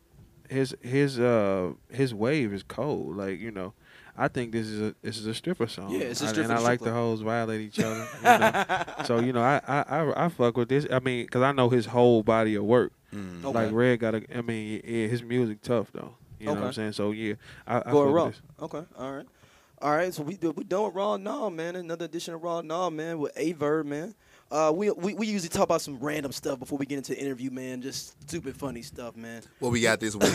his wave is cold. Like, you know, I think this is a stripper song. Yeah, it's a stripper and I like song. the hoes violate each other. You know? So, you know, I fuck with this. I mean, because I know his whole body of work. Okay. Like Red I mean, yeah, his music tough though. You know what I'm Okay. saying? So yeah, I Go fuck with with Raw. this. Okay, all right. So we done with Raw Now, man. Another edition of Raw Now, man, with Avert, man. We usually talk about some random stuff before we get into the interview, man. Just stupid, funny stuff, man. What we got this week?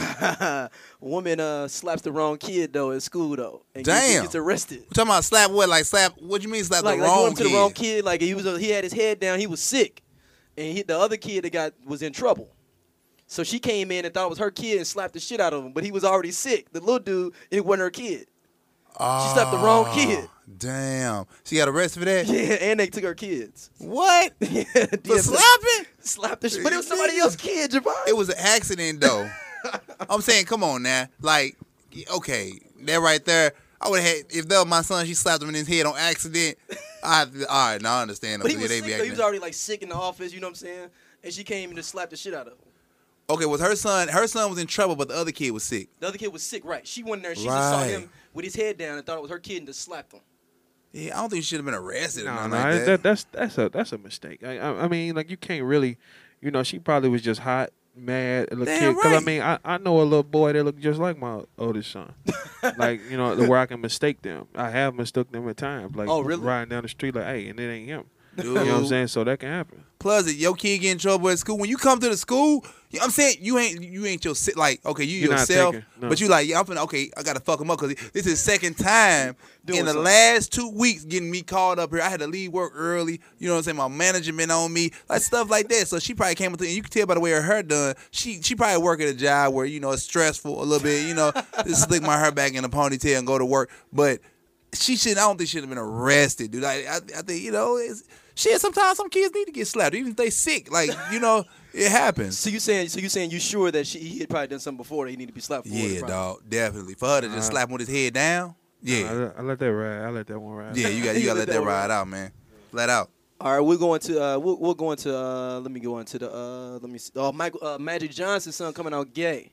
Woman slaps the wrong kid though at school though. And Damn. gets arrested. We talking about slap what? Like slap? What you mean slap Like the going wrong up to kid? the wrong kid. Like he had his head down. He was sick, and the other kid that was in trouble. So she came in and thought it was her kid and slapped the shit out of him, but he was already sick. The little dude, it wasn't her kid. She slapped the wrong kid. Damn. She got arrested for that? Yeah, and they took her kids. What? Yeah, For slapping? Slapped the shit. But it was somebody else's kid, Javon. It was an accident, though. I'm saying, come on now. Like, okay, that right there, I would have had, if that was my son, she slapped him in his head on accident. All right, now I understand. But he was They sick, be though. He acting. was already like sick in the office, you know what I'm saying? And she came and just slapped the shit out of him. Okay, was her son was in trouble, but the other kid was sick. The other kid was sick, right? She went there and she just saw Right. him with his head down and thought it was her kid and just slapped him. Yeah, I don't think she should have been arrested or No, nothing like that. that's a mistake. I mean, like you can't really, you know, she probably was just hot, mad, a little Damn kid. Because right. I mean, I know a little boy that look just like my oldest son. Like, you know, where I can mistake them. I have mistook them at times. Like, Oh, really? riding down the street, like, hey, and it ain't him. Dude. You know what I'm saying? So that can happen. Plus, if your kid get in trouble at school, when you come to the school, you know what I'm saying you ain't your like, okay, You're not yourself, taking, no. but you like, yeah, I'm finna, okay, I gotta fuck him up because this is his second time Doing in the something. last 2 weeks getting me called up here. I had to leave work early. You know what I'm saying? My manager been on me, like stuff like that. So she probably came up to, and you can tell by the way her hair done. She probably work at a job where you know it's stressful a little bit. You know, just slick my hair back in a ponytail and go to work, but. I don't think she should have been arrested, dude. I think, you know, shit, sometimes some kids need to get slapped, even if they sick. Like, you know, it happens. So you saying you sure that he had probably done something before that he need to be slapped for? Yeah, it, probably. dog, definitely. For her to just slap him with his head down, yeah. I let that ride. I let that one ride. Yeah, you gotta let that ride out, man. Flat out. All right, we're going to we'll go into let me go into the let me see. Oh, Magic Johnson's son coming out gay.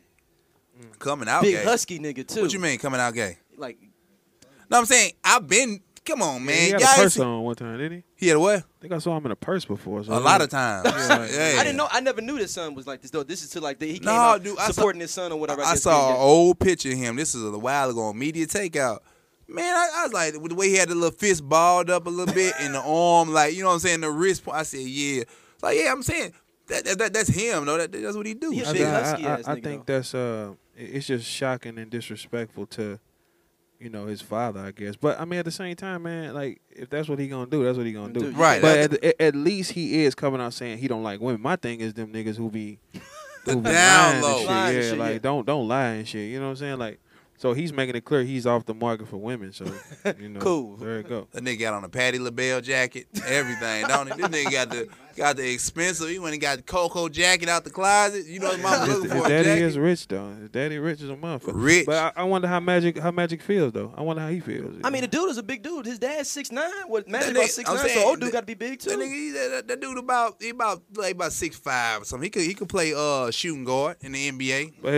Coming out Big gay. husky nigga too. What you mean coming out gay? Like No, I'm saying come on, man. He had Y'all a ain't purse seen- on one time, didn't he? He had a what? I think I saw him in a purse before. So A lot of times. I didn't know. I never knew his son was like this though. This is to like he came No, out dude, I supporting his son or whatever. I guess saw an being gay. old picture of him. This is a while ago on Media Takeout. Man, I was like, with the way he had the little fist balled up a little bit and the arm, like, you know what I'm saying, the wrist. I said, yeah. Like, yeah, I'm saying, that's him, though. That's what he do. He a I, big I, husky ass I nigga, think though. that's it's just shocking and disrespectful to, you know, his father, I guess. But I mean, at the same time, man, like if that's what he gonna do, that's what he gonna do. Right. But at least he is coming out saying he don't like women. My thing is them niggas who be down lying low. and shit. Lying and Yeah, shit, like yeah. don't lie and shit. You know what I'm saying? Like, so he's making it clear he's off the market for women. So you know, Cool. There you go. That nigga got on a Patti LaBelle jacket, everything, don't he? This nigga got the expensive. He went and got the Coco jacket out the closet. You know his mama looking His for a daddy jacket. is rich though. His daddy rich as a motherfucker. Rich. But I wonder how Magic feels though. I wonder how he feels. I mean, the dude is a big dude. His dad's 6'9". What Magic That about nigga- 6'9", I'm so saying, old dude got to be big too. That nigga, that dude about 6'5" or something. He could play shooting guard in the NBA. But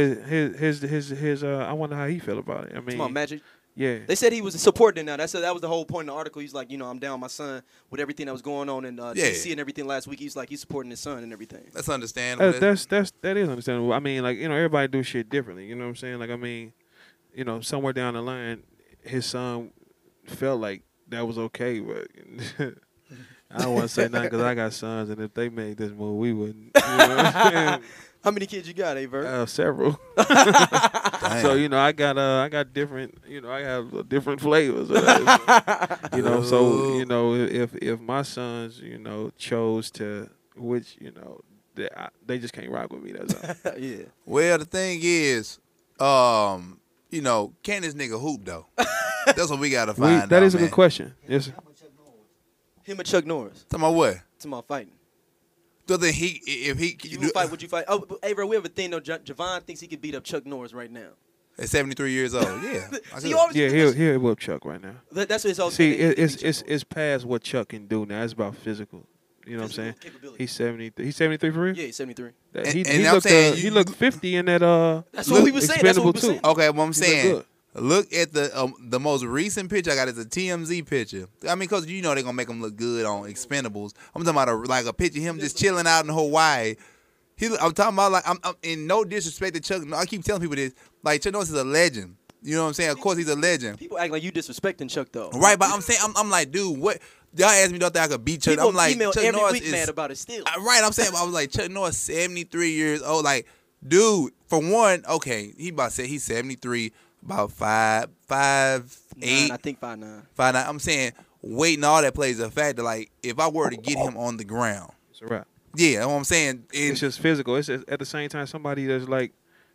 his I wonder how he feel about it. I mean, Come on, Magic. yeah. They said he was supporting it now. That was the whole point of the article. He's like, you know, I'm down with my son with everything that was going on in DC and everything last week. He's like, he's supporting his son and everything. That's understandable. That is understandable. I mean, like, you know, everybody do shit differently. You know what I'm saying? Like, I mean, you know, somewhere down the line, his son felt like that was okay, but I don't want to say nothing because I got sons, and if they made this move, we wouldn't. You know what I'm saying? How many kids you got, Avert? Several. So I got different. I have different flavors. So if my sons chose to, which they just can't rock with me. That's all. Yeah. Well, the thing is, can this nigga hoop though? That's what we gotta find out. That is a man. good question. Yes. Him and Chuck Norris. Talking about what? Talking about fighting. Doesn't he? If he You would fight? Would you fight? Oh, Avert, we have a thing though. Javon thinks he could beat up Chuck Norris right now. at 73 years old, yeah. See, you always he'll whip Chuck right now. That's what it's all. See, it's past what Chuck can do now. It's about physical. You know what I'm saying? Capability. He's 73. He's 73 for real? Yeah, he's 73. He looked 50 in that. That's what we was saying. That's what we was saying. Okay, what I'm saying. Look at the most recent picture I got is a TMZ picture. I mean, because they're going to make him look good on Expendables. I'm talking about a picture of him just chilling out in Hawaii. I'm talking about, I'm in no disrespect to Chuck. I keep telling people this. Like, Chuck Norris is a legend. You know what I'm saying? Of course, he's a legend. People act like you disrespecting Chuck, though. Right, but I'm saying, I'm like, dude, what? Y'all asked me, do I think I could beat Chuck? People I'm like, email Chuck every Norris week is mad about it still. Right, I'm saying, I was like, Chuck Norris, 73 years old. Like, dude, for one, okay, he about to say he's 73, about 5'8". I think 5'9". 5'9". I'm saying, weight and all that plays a factor. Like, if I were to get him on the ground, it's a wrap. Yeah, that's what I'm saying. It's just physical. It's just, at the same time, somebody that's like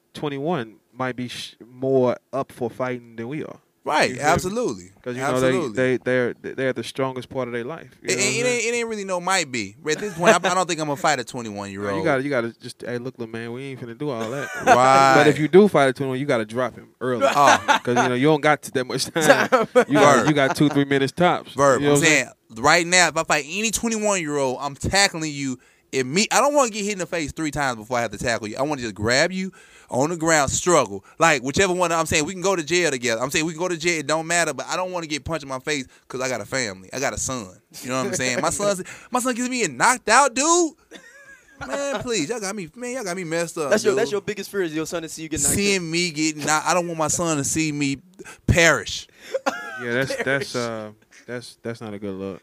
21 might be more up for fighting than we are. Right, absolutely. Because they're at the strongest part of their life. It ain't really no might be. At this point, I don't think I'm gonna fight a 21-year-old. You gotta just look, man, we ain't finna do all that. Right. But if you do fight a 21, you gotta drop him early. Because you don't got that much time. You got 2-3 minutes tops. Verb. I'm saying right now, if I fight any 21-year-old, I'm tackling you. I don't want to get hit in the face 3 times before I have to tackle you. I want to just grab you on the ground, struggle. Like, whichever one, I'm saying we can go to jail together. I'm saying we can go to jail. It don't matter, but I don't want to get punched in my face because I got a family. I got a son. You know what I'm saying? My son gets me knocked out, dude. Man, please. Y'all got me messed up. That's your biggest fear is your son to see you get knocked out. Seeing me get knocked. I don't want my son to see me perish. Yeah, that's not a good look.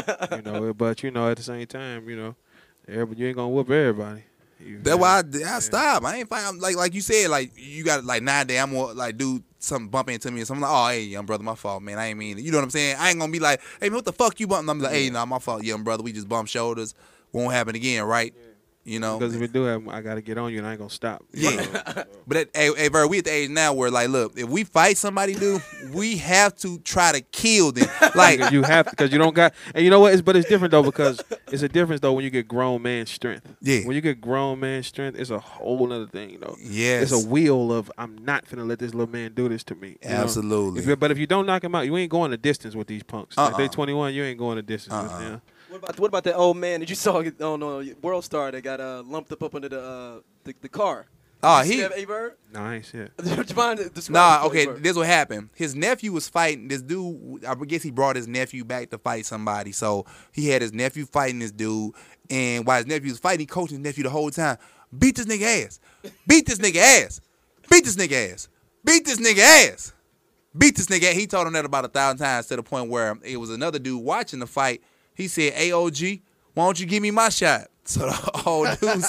But at the same time, you ain't gonna whoop everybody. That's why I stop. I ain't fighting like you said. Like you got like 9 days. I'm gonna like do something bump into me or something. Like, oh, hey, young brother, my fault, man. I ain't mean it. You know what I'm saying? I ain't gonna be like, hey, man, what the fuck you bumping? I'm like, hey, nah, my fault, young brother. We just bumped shoulders. Won't happen again, right? Because if it do happen, I gotta get on you and I ain't gonna stop. Yeah. But Ver, we at the age now where like, look, if we fight somebody, dude, we have to try to kill them. Like you have to, because you don't got. And you know what? But it's different though, because it's a difference though when you get grown man strength. Yeah. When you get grown man strength, it's a whole other thing though. Yes. It's a wheel of I'm not finna let this little man do this to me. Absolutely. But if you don't knock him out, you ain't going the distance with these punks. Like they 21, you ain't going the distance with them. What about that old man that you saw on World Star that got lumped up under the car? Oh, See that, Avert? No, I ain't see it. Okay, this what happened. His nephew was fighting this dude. I guess he brought his nephew back to fight somebody. So he had his nephew fighting this dude, and while his nephew was fighting, he coached his nephew the whole time. Beat this nigga ass. Beat this nigga ass. Beat this nigga ass. Beat this nigga ass. Beat this nigga ass. He told him that about 1,000 times to the point where it was another dude watching the fight. He said, "Hey, OG, why don't you give me my shot?" So the old dude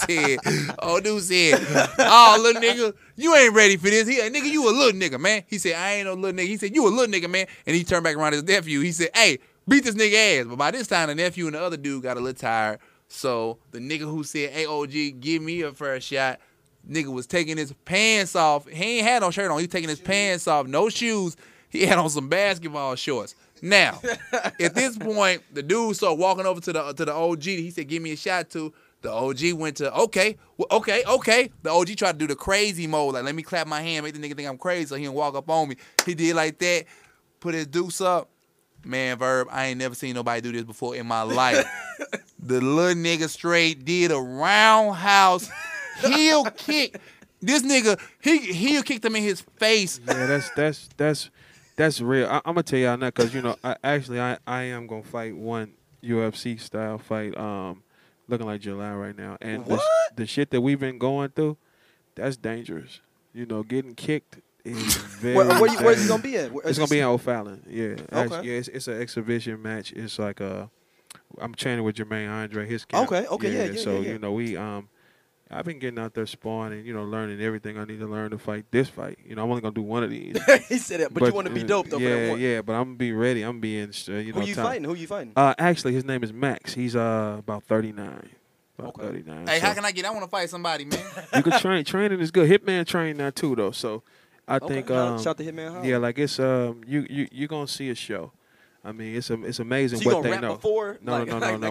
said, "Oh, little nigga, you ain't ready for this." He like, "Nigga, you a little nigga, man." He said, "I ain't no little nigga." He said, "You a little nigga, man." And he turned back around to his nephew. He said, "Hey, beat this nigga ass." But by this time, the nephew and the other dude got a little tired. So the nigga who said, "Hey, OG, give me a first shot," nigga was taking his pants off. He ain't had no shirt on. He was taking his pants off, no shoes. He had on some basketball shorts. Now, at this point, the dude started walking over to the OG. He said, "Give me a shot too." The OG went to, okay. The OG tried to do the crazy mode, like, let me clap my hand, make the nigga think I'm crazy so he can walk up on me. He did like that, put his deuce up. Man, Verb, I ain't never seen nobody do this before in my life. The little nigga straight did a roundhouse heel kick. This nigga, he heel kicked him in his face. Yeah, that's real. I'm gonna tell y'all now, because I am gonna fight one UFC style fight. Looking like July right now, and the shit that we've been going through, that's dangerous. Getting kicked is very. Where's it gonna be at? It's gonna be in O'Fallon. Yeah. Okay. It's an exhibition match. It's like I'm training with Jermaine Andre. His camp. Okay. Yeah. So yeah. we I've been getting out there sparring and, you know, learning everything I need to learn to fight this fight. You know, I'm only going to do one of these. He said that, but you want to be dope, though, for that one. Yeah, but I'm going to be ready. I'm being, you know. Who you fighting? Who you fighting? Actually, his name is Max. He's about 39. About 39. Hey, so how can I get? I want to fight somebody, man. you can train. Training is good. Hitman train now, too, though. So I think. Shout to Hitman Holla. Yeah, like it's, you're going to see a show. I mean, it's amazing so you what gonna they rap know. Before? No.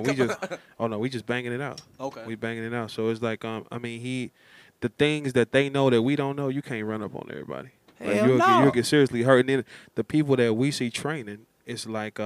We just banging it out. Okay. We banging it out. So it's like, I mean, the things that they know that we don't know, you can't run up on everybody. Like, you'll get seriously hurt. And then the people that we see training, it's like,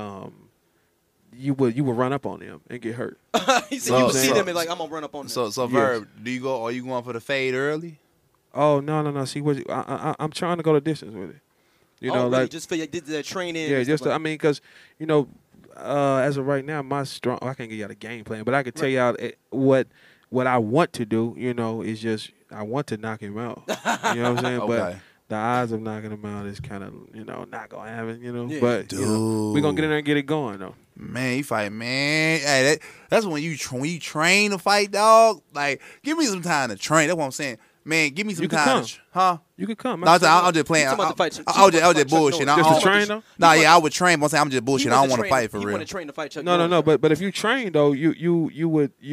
you would run up on them and get hurt. He said you would see them and like, I'm gonna run up on them. So Verb, do you go? Are you going for the fade early? Oh no. See, I'm trying to go the distance with it. You know, really? like Just for did the training. Yeah, just I mean, because you know, as of right now, I can't give y'all the game plan, but I can tell y'all what I want to do. You know, is just I want to knock him out. You know what I'm saying? Okay. But the odds of knocking him out is kind of not gonna happen. You know, Yeah. but you know, we gonna get in there and get it going though. Man, you fight, man. Hey, that's when you train to fight, dog. Like, give me some time to train. That's what I'm saying. Man, give me some time. Huh? You could come. No, I'm just playing. I was just bullshitting. Just to train though? Nah, yeah, I would train, but I'm saying I'm just bullshitting. I don't want to fight for real. You want to train to fight Chuck? No. But if you train though, you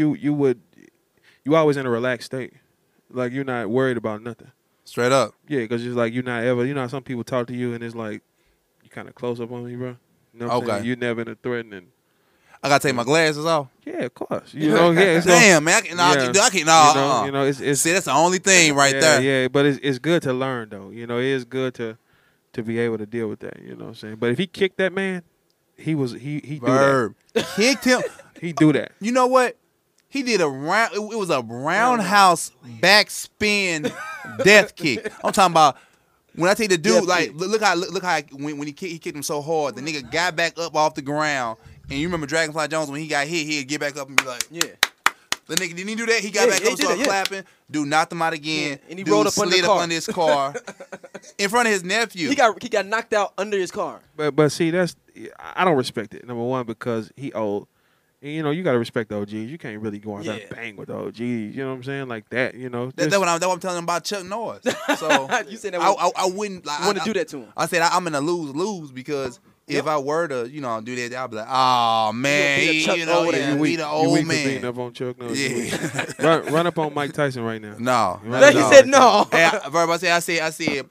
always in a relaxed state. Like you're not worried about nothing. Straight up. Yeah, because it's like you're not ever. You know, how some people talk to you and it's like you kind of close up on me, bro. You know what I'm saying? You're never in a threatening. I gotta take my glasses off. Yeah, of course. You know, yeah. Damn, man, I can't. You know, it's see, that's the only thing right there. Yeah, but it's good to learn though. You know, it is good to be able to deal with that. You know what I'm saying? But if he kicked that man, he do that. Kicked him. He do that. You know what? He did a round. It was a roundhouse backspin death kick. I'm talking about. When I tell you the dude, like, look how when he kicked him so hard, the nigga got back up off the ground. And you remember Dragonfly Jones, when he got hit, he'd get back up and be like, yeah. The nigga, didn't he do that? He got back up and started clapping. Dude knocked him out again. Yeah. And he rolled up under his car in front of his nephew. He got knocked out under his car. But see, I don't respect it. Number one, because he old. And, you know, you got to respect the OGs. You can't really go out there and bang with the OGs. You know what I'm saying? Like that, you know. That's what I'm telling him about Chuck Norris. So you said that I wouldn't. Like, you want to do that to him. I said I'm in a lose because if I were to, do that, I'd be like, oh man, you be the old man. Beating up on Chuck Norris. Yeah. run up on Mike Tyson right now. No. He said no. Hey, I said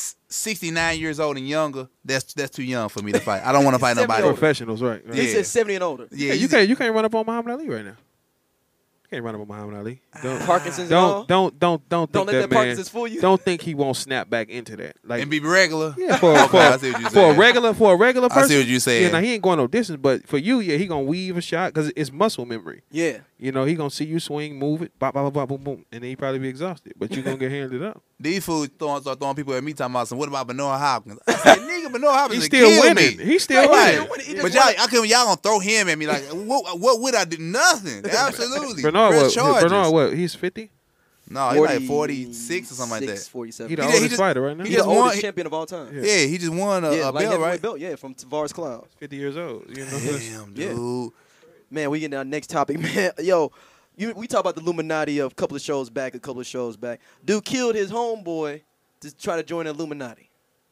69 years old and younger. That's too young for me to fight. I don't want to fight nobody. Professionals, right? He said 70 and older. Yeah, you can't run up on Muhammad Ali right now. You can't run up on Muhammad Ali. Parkinson's. Don't think let that man. Parkinson's fool you. Don't think he won't snap back into that. Like and be regular. Yeah, for a regular person. I see what you saying. Yeah, now he ain't going no distance, but for you, yeah, he gonna weave a shot because it's muscle memory. Yeah. You know, he gonna see you swing, move it, bop, bop, bop, boom, boom, and then he probably be exhausted, but you gonna get handed up. These fools start throwing people at me talking about some. What about Bernard Hopkins? I said, nigga, Bernard Hopkins He's still winning. Me. He's still winning. But y'all gonna throw him at me like, what would I do? Nothing. Absolutely. Bernard, what? He's 50. No, he's like 46 or something like that. 47. He's the oldest fighter right now. He's the oldest champion of all time. Yeah, he just won a belt, right? Belt, yeah, from Tavares Cloud. 50 years old. You know? Damn, dude. Yeah. Man, we get to our next topic, man. Yo, we talked about the Illuminati a couple of shows back. Dude killed his homeboy to try to join the Illuminati.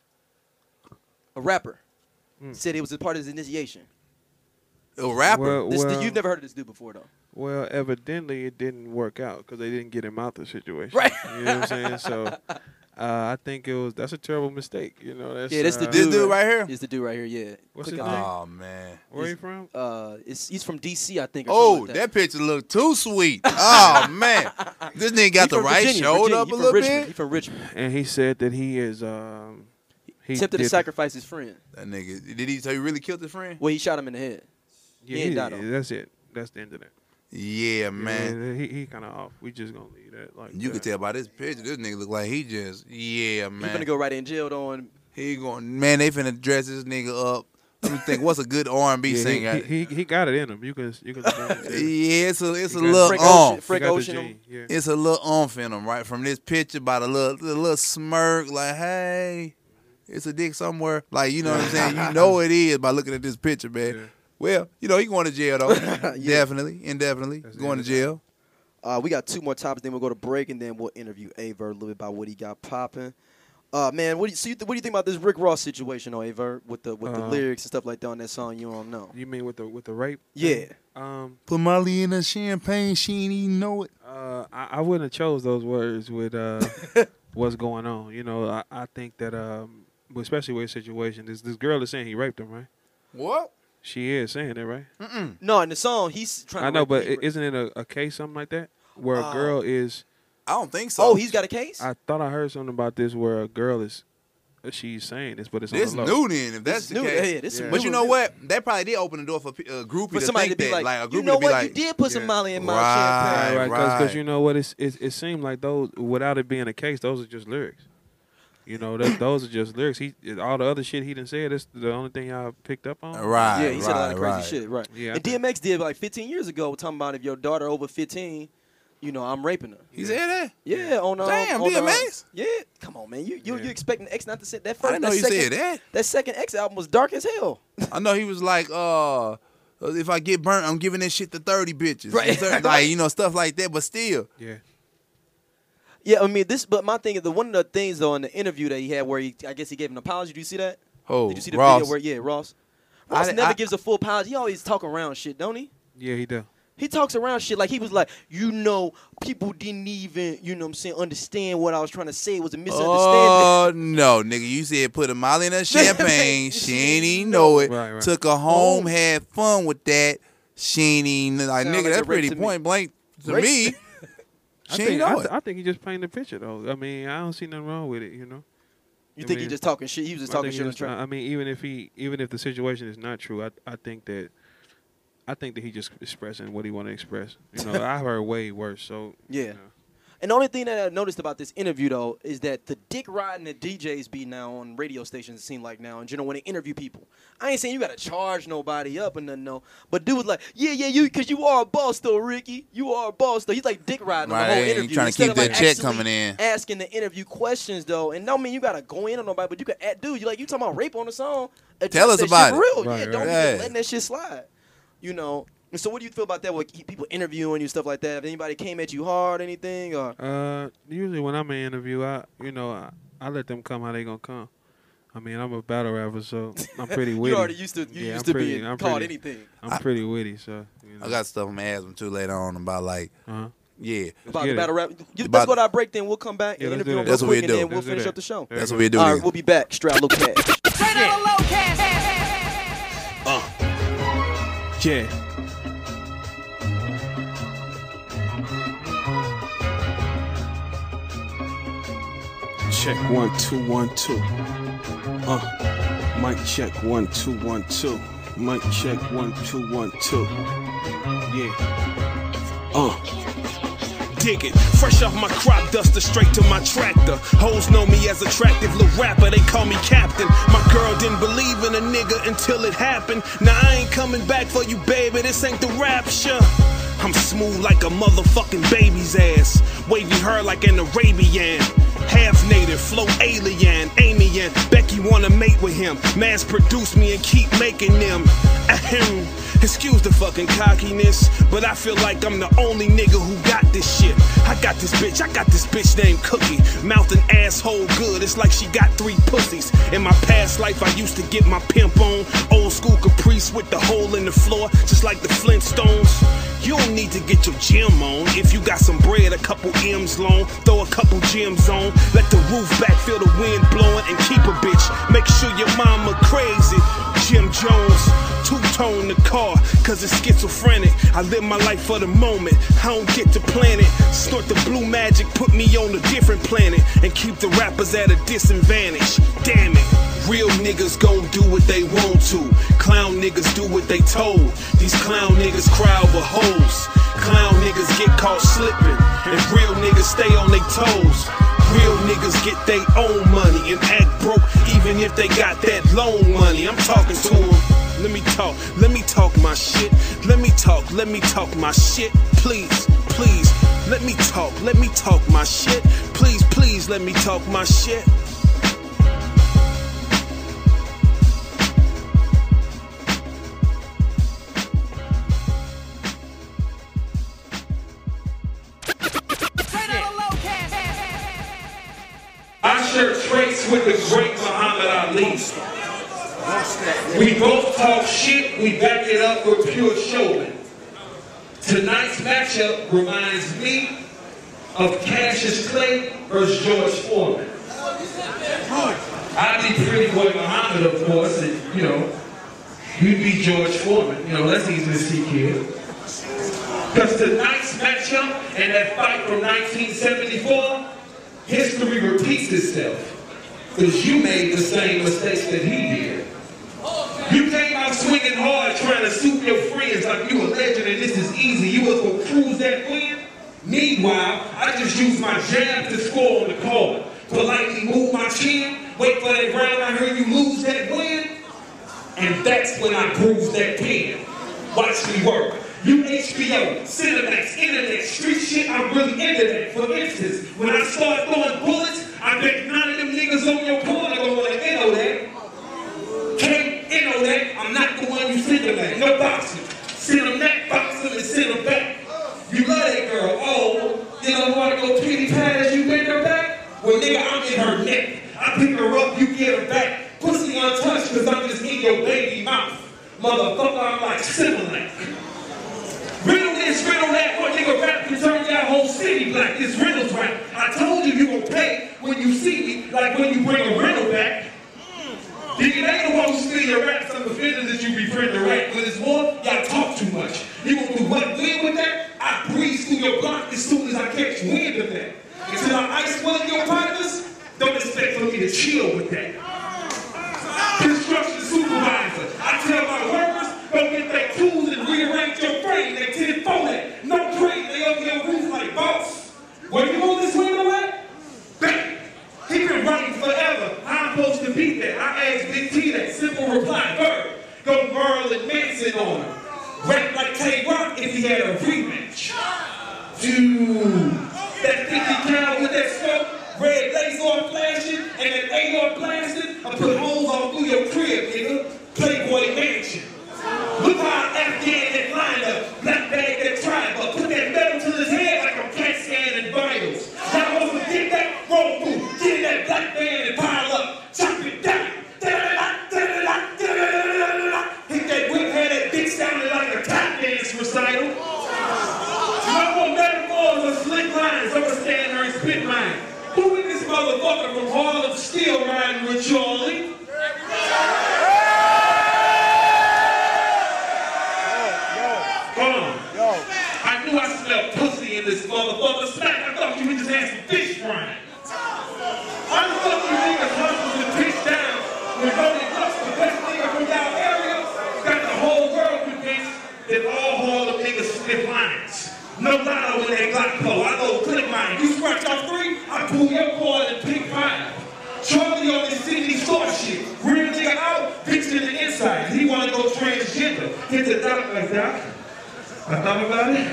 A rapper. Said it was a part of his initiation. A rapper? You've never heard of this dude before, though. Well, evidently it didn't work out because they didn't get him out the situation. Right. You know what I'm saying? So I think that's a terrible mistake. You know, that's that's the dude. This dude right here? It's the dude right here, yeah. What's his name? Oh, man. Where he from? He's from D.C., I think. Oh, that picture look too sweet. Oh, man. This nigga got the right shoulder up a little bit. He's from Richmond. And he said that he is... he attempted to sacrifice his friend. That nigga. Did he say he really killed his friend? Well, he shot him in the head. Yeah, that's it. That's the end of that. Yeah, man. He kind of off. We just gonna leave that like you can tell by this picture. This nigga look like he just man. He finna go right in jail though. He going, man. They finna dress this nigga up. Let me think. What's a good R&B singer? He got it in him. You can. Yeah, it's a little Frank Ocean. Yeah. It's a little in him right from this picture by the little smirk like, hey, it's a dick somewhere. Like, you know what I'm saying? You know it is by looking at this picture, man. Yeah. Well, he going to jail though. Definitely, indefinitely going to jail. We got 2 more topics, then we'll go to break, and then we'll interview Aver a little bit about what he got popping. Man, what do you think about this Rick Ross situation, though, Aver, with the lyrics and stuff like that on that song? You don't know. You mean with the rape? Yeah. Put Molly in a champagne, she ain't even know it. I wouldn't have chose those words with what's going on. You know, I think that especially with his situation, this girl is saying he raped him, right? What? She is saying it, right? No, in the song, he's trying to I know, rape but him. isn't it a case, something like that, where a girl is... I don't think so. Oh, he's got a case? I thought I heard something about this where a girl is... She's saying this, but it's This on the low. new then, if that's the new. case. Yeah, this But you know what? That probably did open the door for a groupie For to somebody think to be that. like, a groupie you know to be what? like, You did put some Molly in my Right, champagne. Right, because right. you know what? It seemed like those, without it being a case, those are just lyrics. You know, those are just lyrics. All the other shit he done said, that's the only thing y'all picked up on. Right, Yeah, he said a lot of crazy right. shit, right. Yeah, And DMX did like 15 years ago talking about if your daughter over 15, you know, I'm raping her. He said that? Yeah, on Damn, on DMX? yeah, come on, man. You expecting X not to say that first? I didn't know that you second, said that. That second X album was dark as hell. I know he was like, if I get burnt, I'm giving this shit to 30 bitches. Right. Like, you know, stuff like that, but still. Yeah. Yeah, I mean but my thing is one of the things though in the interview that he had where I guess he gave an apology. Did you see that? Oh, Did you see the Ross. video where Ross? Ross never gives a full apology. He always talk around shit, don't he? Yeah, he does. He talks around shit like he was like, you know, people didn't even, you know what I'm saying, understand what I was trying to say. It was a misunderstanding. Oh, no, nigga. You said put a Molly in her champagne. She ain't even know it. Right. Took her home, had fun with that. She ain't even, like, Sound nigga, like that's a rape pretty to me. point blank to Rape? me. She ain't know it. I think he just painted the picture, though. I mean, I don't see nothing wrong with it, you know. You think he just talking shit? He was just talking shit on the just, track. I mean, even if the situation is not true, I think that he just expressing what he want to express. You know, I heard way worse. So Yeah. you know. And the only thing that I noticed about this interview, though, is that the dick riding that DJs be now on radio stations, it seem like now, in general, when they interview people. I ain't saying you got to charge nobody up or nothing, no. But dude was like, yeah, because you are a boss, though, Ricky. You are a boss, though. He's like dick riding on the whole Right, interview. he trying to Instead keep of, that like, check actually coming in. asking the interview questions, though. And don't mean you got to go in on nobody, but you can add, dude, you talking about rape on the song. Tell us that about shit it. for real. Right, Yeah, don't right. be letting that shit slide. You know. And so what do you feel about that? With people interviewing you, stuff like that? Have anybody came at you hard, anything? Or Usually when I'm in an interview, I let them come how they gonna come. I mean, I'm a battle rapper, so I'm pretty witty. You already used to being called anything. I'm pretty witty, so you know. I got stuff I'm going to ask him, too, later on about, like, yeah. About the battle rap. Let's About- go to our break, then we'll come back Yeah, and let's interview do him that. real That's what we quick, and do. then we'll Let's do finish that. up the show. That's what we do. All then. right, we'll be back. Straight out low cash. Yeah. Check 1 2 1 2. Mic check 1 2 1 2. Mic check 1 2 1 2. Yeah. Dig it. Fresh off my crop duster, straight to my tractor. Hoes know me as attractive little rapper, they call me captain. My girl didn't believe in a nigga until it happened. Now I ain't coming back for you, baby, this ain't the rapture. I'm smooth like a motherfucking baby's ass. Wavy hair like an Arabian. Half native, flow alien. Amy and Becky wanna mate with him. Mass produce me and keep making them. Ahem. Excuse the fucking cockiness, but I feel like I'm the only nigga who got this shit. I got this bitch named Cookie. Mouth and asshole good, it's like she got 3 pussies. In my past life, I used to get my pimp on. Old school Caprice with the hole in the floor, just like the Flintstones. You don't need to get your gym on. If you got some bread, a couple M's long, throw a couple gems on. Let the roof back, feel the wind blowing, and keep a bitch. Make sure your mama crazy. Jim Jones, 2-tone the car, cause it's schizophrenic. I live my life for the moment, I don't get to plan it. Snort the blue magic, put me on a different planet, and keep the rappers at a disadvantage. Damn it. Real niggas gon' do what they want to. Clown niggas do what they told. These clown niggas cry over hoes. Clown niggas get caught slipping, and real niggas stay on their toes. Real niggas get their own money and act broke even if they got that loan money. I'm talking to them. Let me talk my shit. Let me talk my shit. Please, let me talk my shit. Please, let me talk my shit. with the great Muhammad Ali. We both talk shit, we back it up with pure showman. Tonight's matchup reminds me of Cassius Clay versus George Foreman. I'd be Pretty Boy Muhammad, of course, and, you know, you'd be George Foreman. You know, that's easy to see, kid. Because tonight's matchup and that fight from 1974, history repeats itself. Because you made the same mistakes that he did. You came out swinging hard trying to suit your friends like you a legend and this is easy. You was going to cruise that win. Meanwhile, I just used my jab to score on the card. Politely move my chin, wait for that round I heard you lose that win. And that's when I bruised that pen. Watch me work. You HBO, Cinemax, Internet, street shit, I'm really into that. For instance, when I start throwing bullets, I bet none of them niggas on your corner gonna wanna know that. Can't know that, I'm not the one you send them at. No boxing. Send them that, box them and send them back. You love that girl, oh, you don't wanna go pity pat as you bend her back? Well nigga, I'm in her neck. I pick her up, you get her back. Pussy untouched cause I'm just in your baby mouth. Motherfucker, I'm like Similac. Riddle this, riddle that, what nigga rap can turn your whole city black. This riddle's rap. I told you gon' pay when you see me, like when you bring a riddle back. Nigga, they ain't the one who steal your raps. I'm offended that you befriend the rap. When it's war, y'all talk too much. You gon' do what win with that? I breeze through your block as soon as I catch wind of that. Until I ice one of your partners, don't expect for me to chill with that. Construction supervisor, I tell my workers, go get their tools and rearrange your frame. They 10 for that. No trade, they up your roof like boss. Where you want this window at? Bang! He been running forever. I'm supposed to beat that. I asked Big T that simple reply. Bird, go Merlin Manson on him. Rap like K-Rock if he had a rematch. Dude, that 50 cal with that smoke. Red laser flashing and that AR blasting, I put holes all through your crib, nigga. Playboy Mansion. Look how Afghan that lined up, black bag that tribe up, put that metal to his head like a CAT scan and vitals. Y'all wanna forget that? Roll through, get in that black band and pile up, chop it down. Hit that whip, had that dick sounding like a tap dance recital. No more metaphors or slick lines, understand her and spit mine. Who is this motherfucker from Harlem still riding with Charlie? I knew I smelled pussy in this motherfucker snack. I thought you just had some fish frying. How the fuck you niggas hustle and pitch down when Golden Bucks, the best nigga from y'all area, got the whole world convinced that all Harlem niggas spit lines. No lotto in that Glock pole. I go clip mine. You scratch off 3, I pull your cord and pick 5. Charlie on this Sydney store shit. Real nigga out, bitch in the inside. He wanna go transgender. Hit the doc like that. I thought about it.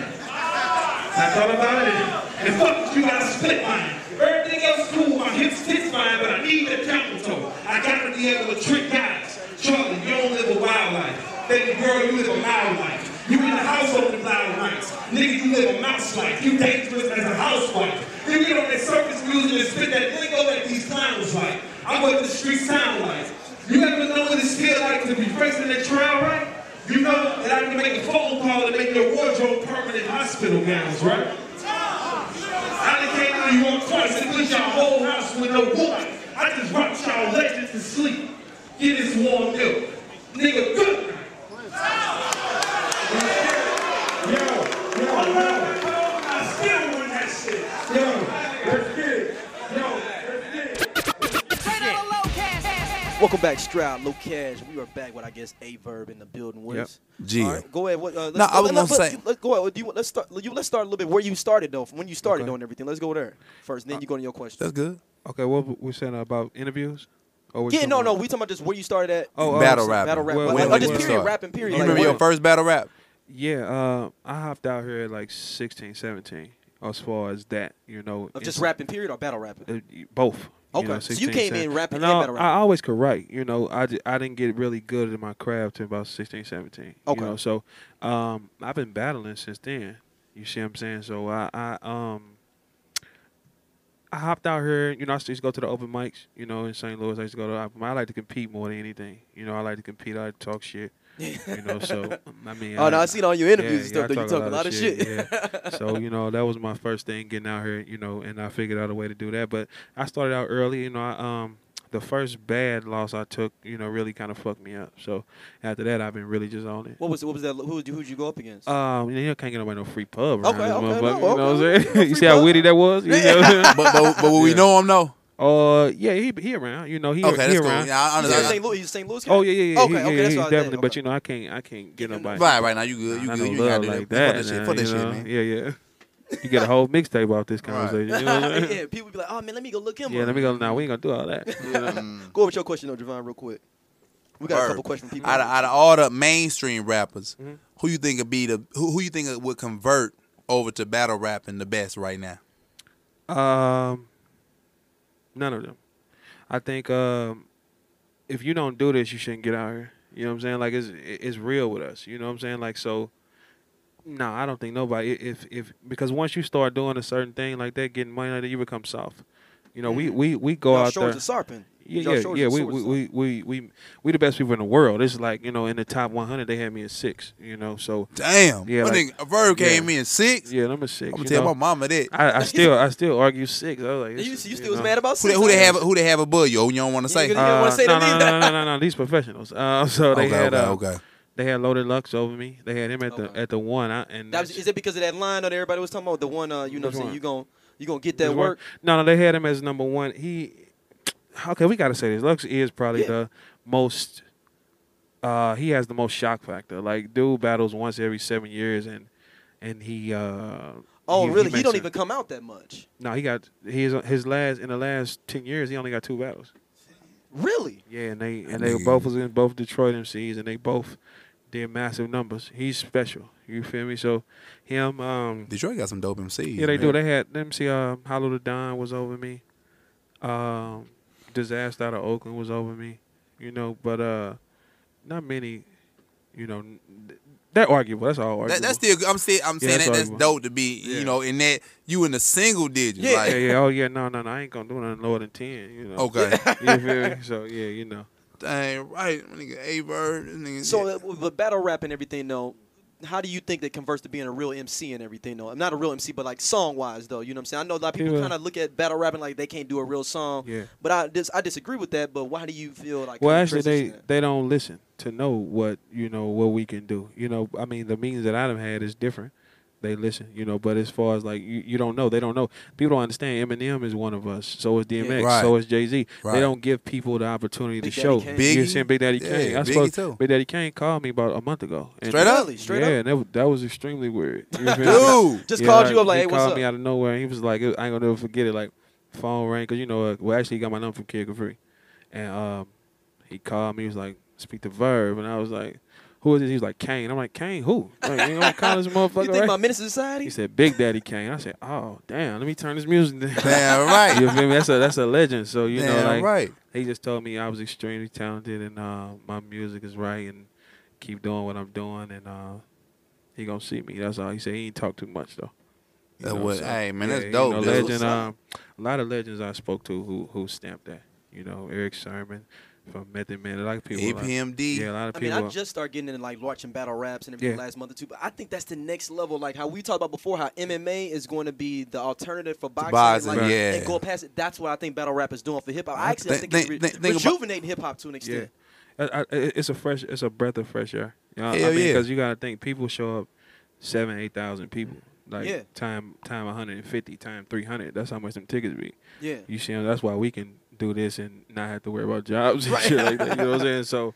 And fuck you, gotta split mine. Everything else cool, my hips fine, but I need that camel toe. I gotta be able to trick guys. Charlie, you don't live a wild life. Baby girl, you live a mild life. You in the household with loud nights. Nigga, you live a mouse life. You dangerous as a housewife. You get on that circus music and spit that lingo that these clowns like. I'm what the streets sound like. You ever know what it feels like to be facing that trial, right? You know that I can make a phone call and make your wardrobe permanent hospital gowns, right? I done came to New York twice and put y'all whole house with no woman. I just rocked y'all legends to sleep. Get this warm milk. Nigga, good night. I still win that shit. Let's get it. Welcome back, Stroud, Low Cash. We are back with, I guess, A-Verb in the building with us. G. All right, go ahead. I was gonna say. Go ahead. Let's start a little bit where you started, though. From when you started doing everything. Let's go there first. Then you go to your question. That's good. Okay, what we saying about interviews? Or we talking about just where you started at. Battle rap. Battle rap. When Just period, rapping, period. You remember your first battle rap? Yeah, I hopped out here at like 16, 17. As far as that, you know. Of just rapping, period, or battle rapping? Both. Okay, you know, so you came in rapping and battle rapping. I always could write. You know, I didn't get really good at my craft until about 16, 17. Okay. You know, so I've been battling since then. You see what I'm saying? So I hopped out here. You know, I used to go to the open mics. You know, in St. Louis, I used to go to the open mic. I like to compete more than anything. You know, I like to compete. I like to talk shit. You know, so I mean. Oh, no, I seen all your interviews and stuff. I Though you talk a lot of shit. Yeah. So you know, that was my first thing getting out here. You know, and I figured out a way to do that. But I started out early. You know, the first bad loss I took, you know, really kind of fucked me up. So after that, I've been really just on it. What was that? Who'd you go up against? You know, you can't get nobody no free pub. Okay, around this okay, motherfucker, no, you know what I'm okay. saying? You see how witty that was? You know? But will we know him though? Yeah, he around. You know, he okay, that's around. Cool. Yeah, He's St. Louis. He's St. Louis guy? Oh yeah. Okay, he, that's he's what I definitely. did. But you know, I can't get nobody. Right now you good. You I good. know You love got like that. that. Fuck that shit, You know? man. Yeah. You get a whole mixtape off this conversation. You know what I'm saying? Yeah, people be like, oh man, let me go look him Yeah, up. let me go. Now we ain't gonna do all that. You know? Go over with your question though, Javon, real quick. We got a couple questions from people. Out of all the mainstream rappers, who you think would be who you think would convert over to battle rapping the best right now? None of them. I think if you don't do this, you shouldn't get out here. You know what I'm saying? Like it's real with us. You know what I'm saying? Like so. No, I don't think nobody. If because once you start doing a certain thing like that, getting money like that, you become soft. You know, we go out there. Shoulders are sharpened. Yeah. We the best people in the world. It's like, you know, in the top 100, they had me at 6. You know, so damn. Yeah, like, like, a Verb came in 6. Yeah, number 6. I'm gonna tell my mama that. I still argue 6. I was like, you still was mad about 6? Who they have above you? You don't want to say? You don't want to say that either. No. These professionals. So they had okay. They had Loaded Lux over me. They had him at the 1. Is it because of that line that everybody was talking about? The one, you know what I'm saying? You gonna get that work? No, they had him as number 1. Okay, we gotta say this. Lux is probably the most. He has the most shock factor. Like, dude battles once every 7 years, and he. Really? He don't even come out that much. No, in the last 10 years he only got 2 battles. Really? Yeah, and they both was in both Detroit MCs, and they both did massive numbers. He's special. You feel me? So him. Detroit got some dope MCs. Yeah, they do. They had MC. Hollow the Don was over me. Disaster out of Oakland was over me. You know, but not many. You know, they're arguable. That's all arguable. That's still. I'm saying that's dope to be. You know, in that you in the single digits. Yeah. Like, yeah. Oh yeah. No. I ain't gonna do nothing lower than 10. You know. Okay. You feel me? So yeah, you know. Dang right, nigga. A-Bird. So with battle rap and everything though, how do you think that converts to being a real MC and everything though? I'm not a real MC, but like song wise though, you know what I'm saying? I know a lot of people kind of look at battle rapping like they can't do a real song. Yeah. But I disagree with that. But why do you feel like? Well, actually, they don't listen to know what we can do. You know, I mean, the means that I've had is different. They listen, you know, but as far as like you don't know, they don't know. People don't understand. Eminem is one of us. So is DMX. Right. So is Jay-Z. Right. They don't give people the opportunity to show. Biggie. You see, Big Daddy Kane. Yeah, Biggie too. Big Daddy Kane called me about a month ago. And Straight up? Yeah, and that was extremely weird. You feel me? Dude, just called you up like, hey, he what's called up? me out of nowhere. And he was like, I ain't gonna never forget it. Like, phone rang because actually he got my number from Kid Capri, and he called me. He was like, speak to Verb, and I was like, who is this? He was like, Kane. I'm like, Kane, who? Like, you know, call this motherfucker. You think my Menace Society? He said, Big Daddy Kane. I said, oh, damn, let me turn this music down. Damn right. You feel me? That's a legend. So, you know, like, right. He just told me I was extremely talented and my music is right and keep doing what I'm doing and he gonna see me. That's all. He said he ain't talk too much, though. Hey, man, that's dope. You know, legend, a lot of legends I spoke to who stamped that. You know, Eric Sermon. From Method Man, a lot of people. APMD. A lot of people. I mean, I just started getting into like watching battle raps and everything last month or two, but I think that's the next level. Like how we talked about before, how MMA is going to be the alternative for boxing, and go past it. That's what I think battle rap is doing for hip hop. I think it's rejuvenating hip hop to an extent. Yeah. It's a breath of fresh air. You know, Hell because you gotta think people show up 7,000-8,000 people. Like time 150, time 300. That's how much them tickets be. Yeah. You see, that's why we can do this and not have to worry about jobs and shit like that. You know what I'm saying? So,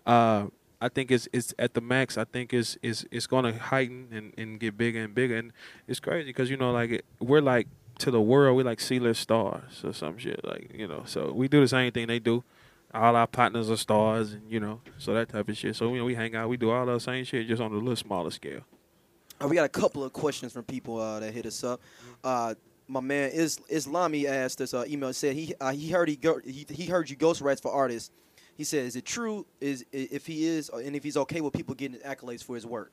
I think it's at the max. I think it's gonna heighten and get bigger and bigger. And it's crazy because we're like to the world, we're like C-list stars or some shit. Like so we do the same thing they do. All our partners are stars, and so that type of shit. So we hang out, we do all the same shit, just on a little smaller scale. We got a couple of questions from people that hit us up. My man Islami asked us email. Said he heard he heard you ghostwrite for artists. He said, "Is it true? If he is, and if he's okay with people getting accolades for his work?"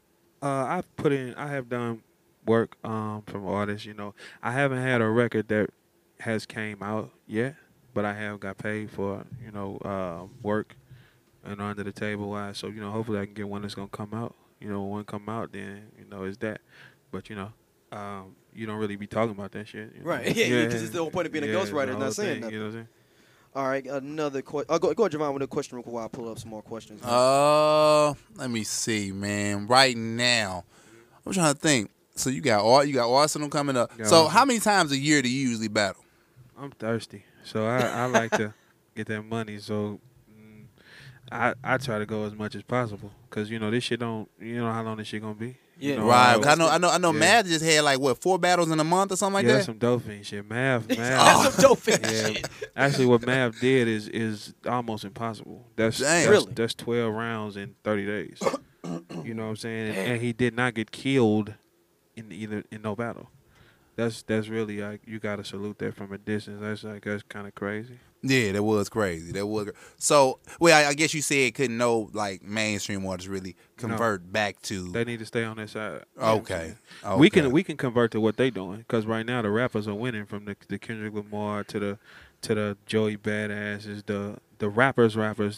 I have done work from artists. I haven't had a record that has came out yet, but I have got paid for work and under the table wise. So hopefully I can get one that's gonna come out. When one come out, then it's that. But you don't really be talking about that shit. Right? Yeah, because it's the whole point of being a ghostwriter, not saying nothing. You know what I'm saying? All right, another question. Go ahead, Javon, with a question real quick while I pull up some more questions. Let me see, man. Right now, I'm trying to think. So you got Arsenal coming up. So how many times a year do you usually battle? I'm thirsty, so I like to get that money. So I try to go as much as possible because this shit don't. You know how long this shit gonna be. Yeah, right. I know. Math just had 4 battles in a month or something like that. Yeah, some dope fiend shit. Math. That's some dope fiend shit. Actually, what Math did is almost impossible. That's 12 rounds in 30 days. You know what I'm saying? And he did not get killed in no battle. That's really you gotta salute that from a distance. That's kind of crazy. Yeah, that was crazy. So, I guess you said couldn't no mainstream artists really convert back to. They need to stay on that side. Okay. We can convert to what they doing because right now the rappers are winning from the Kendrick Lamar to the Joey Badasses, the rappers,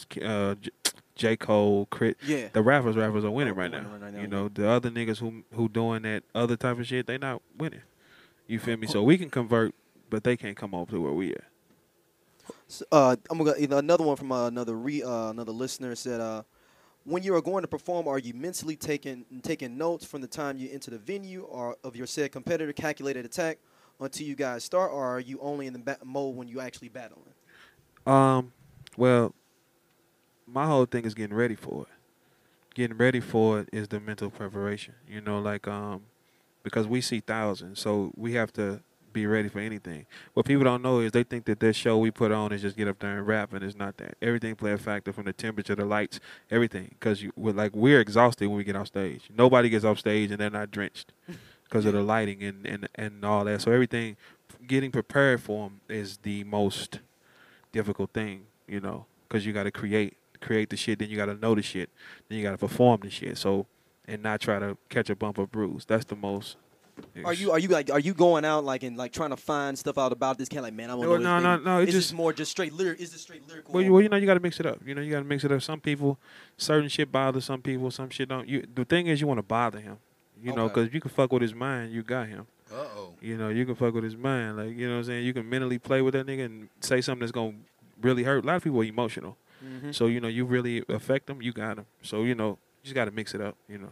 J. Cole, Crit. Yeah. The rappers are winning right now. The other niggas who doing that other type of shit, they not winning. You feel me? So we can convert, but they can't come over to where we at. So, I'm gonna another one from another listener said, when you are going to perform, are you mentally taking notes from the time you enter the venue or of your said competitor calculated attack until you guys start, or are you only in the mode when you actually battling? Well, my whole thing is getting ready for it. Getting ready for it is the mental preparation. Because we see thousands, so we have to be ready for anything. What people don't know is they think that show we put on is just get up there and rap, and it's not that. Everything play a factor from the temperature, the lights, everything. Because we're exhausted when we get off stage. Nobody gets off stage and they're not drenched because of the lighting and all that. So everything, getting prepared for them is the most difficult thing, because you got to create the shit, then you got to know the shit, then you got to perform the shit. So and not try to catch a bump or bruise. That's the most. Are you going out and trying to find stuff out about this? Man, I want to know. No. It's just more just straight lyric. Is it straight lyrical? Well, you got to mix it up. You got to mix it up. Some people, certain shit bothers some people. Some shit don't. The thing is, you want to bother him. Because if you can fuck with his mind, you got him. You can fuck with his mind. You know what I'm saying? You can mentally play with that nigga and say something that's gonna really hurt. A lot of people are emotional. Mm-hmm. So you really affect them. You got them. So you just got to mix it up.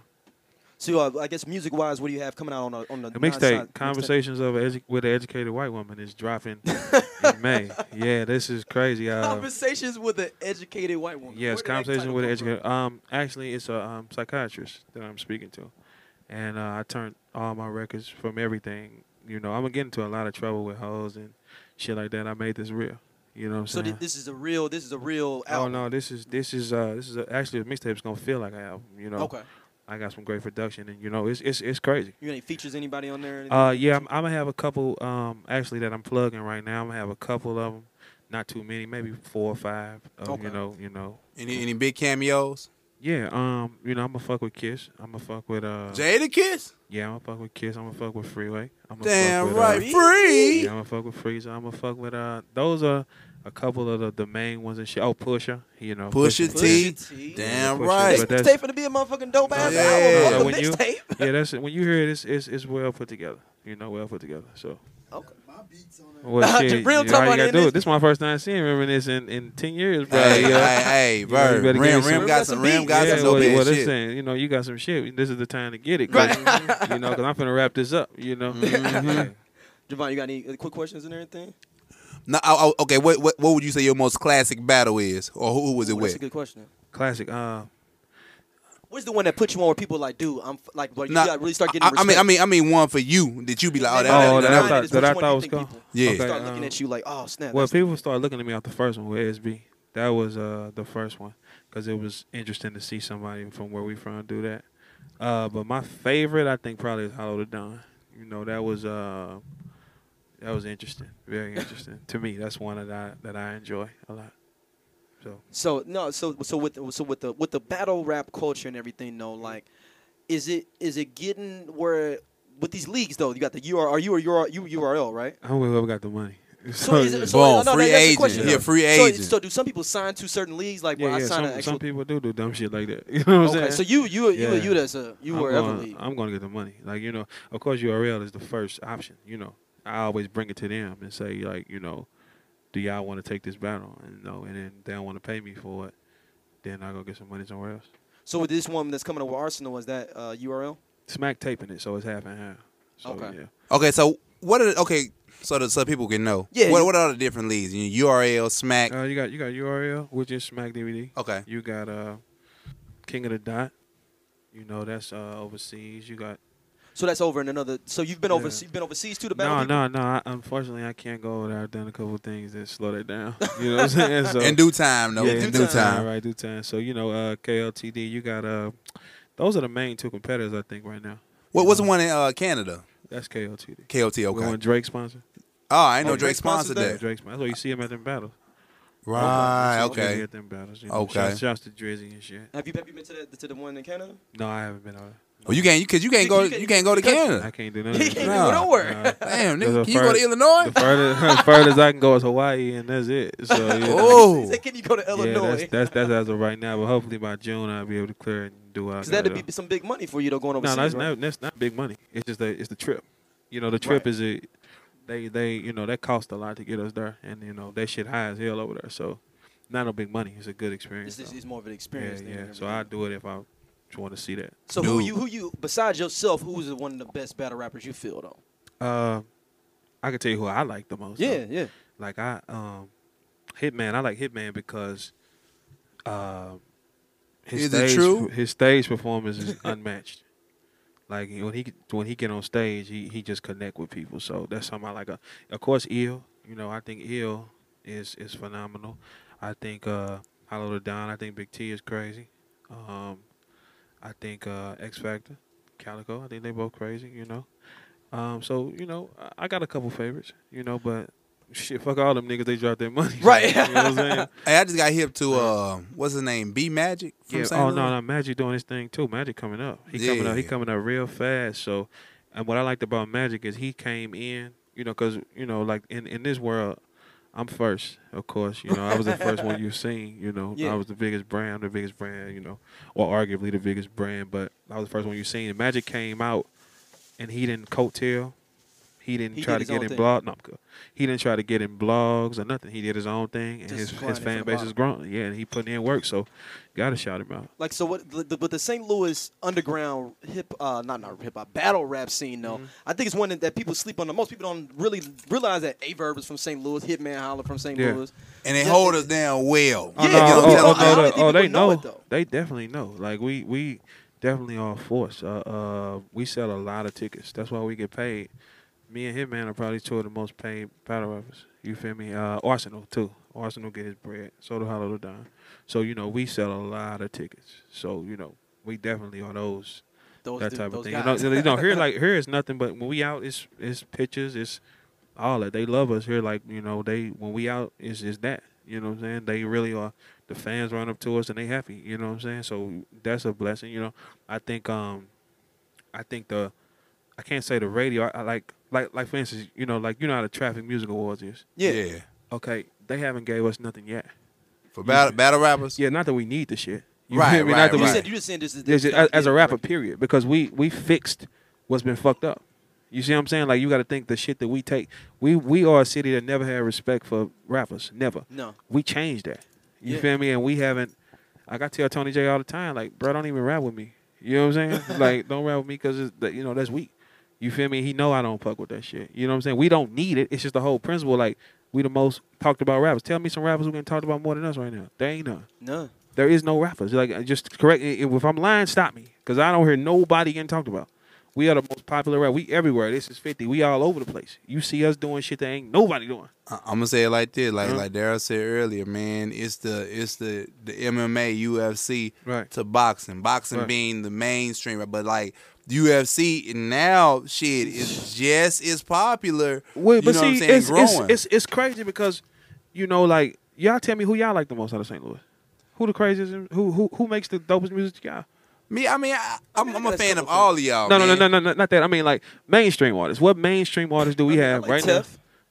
So I guess music-wise, what do you have coming out on the mixtape? Conversations with an educated white woman is dropping in May. Yeah, this is crazy. Conversations with an educated white woman. Yes, conversations with an educated. Actually, it's a psychiatrist that I'm speaking to, and I turned all my records from everything. I'm gonna get into a lot of trouble with hoes and shit like that. I made this real. You know what I'm saying? So this is a real album. Oh no, this is actually a mixtape. It's gonna feel like an album. Okay. I got some great production, and it's crazy. You got any features? Anybody on there? Yeah, I'm gonna have a couple. Actually, that I'm plugging right now. I'm gonna have a couple of them, not too many, maybe 4 or 5. Okay. Any big cameos? Yeah. I'm gonna fuck with Kiss. I'm gonna fuck with Jada Kiss. Yeah, I'm gonna fuck with Kiss. I'm gonna fuck with Freeway. Damn right, Free. Yeah, I'm gonna fuck with Freezer. I'm gonna fuck with those are a couple of the main ones and shit. Oh, Pusha, Pusha T. Damn right. This mixtape finna be a motherfucking dope ass album. That's when you hear it, it's well put together. Well put together. So. Okay. Well, shit, all you gotta do it. This is my first time seeing Reminisce in 10 years, bro. Hey, bro. Rim got some dope ass shit. Saying, you got some shit. This is the time to get it, cause, cause I'm finna wrap this up. Mm-hmm. Javon, you got any quick questions and everything? No, okay. What would you say your most classic battle is, or who was it with? That's a good question. Classic. What's the one that put you on where people dude? I'm you gotta really start getting respect. I mean one for you that you be like, that I thought was cool. Yeah. Okay, start looking at you like, oh snap. Well, people start looking at me off the first one with SB. That was the first one because it was interesting to see somebody from where we from do that. But my favorite, I think, probably is Hollow the Dawn. That was interesting, very interesting to me. That's one that I enjoy a lot. So with the battle rap culture and everything, is it getting where with these leagues though? You got the URL, right? Whoever got the money. So, is it, boom, no, free that's the agent. question, He a though. free So, agent. so do some people sign to certain leagues? Like, bro, I sign an actual. Some people do dumb shit like that. You know what I'm Okay, saying? so you I'm were going, ever league. I'm going to get the money. Like, you know, of course, URL is the first option. You know, I always bring it to them and say, like, you know, do y'all want to take this battle? And and then they don't want to pay me for it. Then I go get some money somewhere else. So with this one that's coming over Arsenal, is that URL? Smack taping it, so it's half and half. So, Okay. Yeah. Okay, so what are so people can know. Yeah, What are the different leagues? URL, Smack. You got URL, which is Smack DVD. Okay. You got King of the Dot. You know, that's overseas. You got. So that's over in another. So you've been overseas too to battle people? No. Unfortunately, I can't go over there. I've done a couple of things that slow that down. You know what I'm saying? So, in due time, though. Yeah, in due time. Right, due time. So, you know, KLTD, you got those are the main two competitors, I think, right now. What's the one in Canada? That's KLTD. KLT, okay. When Drake sponsor. Oh, I didn't know Drake sponsored that. Drake sponsor. That's why you see him at them battles. Right, So okay. At them battles, you know. Okay. Shouts to Drizzy and shit. Have you been to the one in Canada? No, I haven't been on it. Oh, you can't go to Canada. I can't do nothing. He can't go nowhere. Damn, nigga, can you go to Illinois? The furthest I can go is Hawaii, and that's it. So, you know. Oh, He said, can you go to Illinois? Yeah, that's as of right now. But hopefully by June I'll be able to clear it and do what I Because gotta that'd do. be some big money for you though going overseas. No, that's not big money. It's just it's the trip. You know, the trip is they you know that cost a lot to get us there, and you know that shit high as hell over there. So not no big money. It's a good experience. It's more of an experience. Yeah. So I do it if I want to see that. So who you besides yourself? Who's one of the best battle rappers you feel though? I can tell you who I like the most. Yeah, though. yeah. Like Hitman. I like Hitman because Is it true? His stage performance is unmatched. Like when he get on stage, he just connect with people. So that's something I like. Of course, Ill. You know, I think Ill is phenomenal. I think Hollow the Don. I think Big T is crazy. I think X Factor, Calico. I think they both crazy. You know. So you know, I got a couple favorites. You know, but shit, fuck all them niggas. They dropped their money. Right. You know what I'm saying? Hey, I just got hip to what's his name? B Magic from Yeah. St. Louis? No, Magic doing his thing too. Magic coming up. He coming up real fast. So, and what I liked about Magic is he came in. You know, because you know, like in this world, I'm first, of course. You know, I was the first one you've seen. You know, Yeah. I was the biggest brand. I'm the biggest brand. You know, or arguably the biggest brand. But I was the first one you've seen. And Magic came out, and he didn't coattail. He didn't try to get in blog. No, I'm good. He didn't try to get in blogs or nothing. He did his own thing, and his fan base is growing. Yeah, and he put in work. So, gotta shout him out. Like so, with the St. Louis underground not hip hop battle rap scene though, I think it's one that people sleep on. Most people don't really realize that Averb is from St. Louis, Hitman Holler from St. Louis, and they hold us down well. They know. They definitely know. Like we definitely are force. We sell a lot of tickets. That's why we get paid. Me and Hitman are probably two of the most paid battle rappers. You feel me? Arsenal too. Arsenal get his bread. So do Hollow the Don. So you know we sell a lot of tickets. So you know we definitely are that type of thing. You know, here is nothing but when we out, it's pictures, it's all that. They love us here. Like you know when we out is that. You know what I'm saying? They really are. The fans run up to us and they happy. You know what I'm saying? So that's a blessing. You know, I think I can't say the radio. I like for instance, you know how the Traffic Music Awards is. Yeah. Okay, they haven't gave us nothing yet. For battle rappers? Yeah, not that we need the shit. Right. You just saying this is as a rapper, period. Because we fixed what's been fucked up. You see what I'm saying? Like you got to think the shit that we take. We are a city that never had respect for rappers. Never. No. We changed that. You feel me? And we haven't. Like I tell Tony J all the time, like, bro, don't even rap with me. You know what I'm saying? Like, don't rap with me because that's weak. You feel me? He know I don't fuck with that shit. You know what I'm saying? We don't need it. It's just the whole principle. Like, we the most talked about rappers. Tell me some rappers who getting talked about more than us right now. There ain't none. None. There is no rappers. Like, just correct. If I'm lying, stop me. Because I don't hear nobody getting talked about. We are the most popular rap. We everywhere. This is 50. We all over the place. You see us doing shit that ain't nobody doing. I'm gonna say it like this, like Daryl said earlier, man. It's the MMA, UFC to boxing. Boxing being the mainstream, but like UFC now, shit is just as popular. Well, but you know see, what I'm saying? Growing. It's crazy because, you know, like y'all tell me who y'all like the most out of St. Louis. Who the craziest? Who makes the dopest music to y'all? Me, I'm a fan of all of y'all. No, not that. I mean, like mainstream artists. What mainstream artists do we have like right Tef.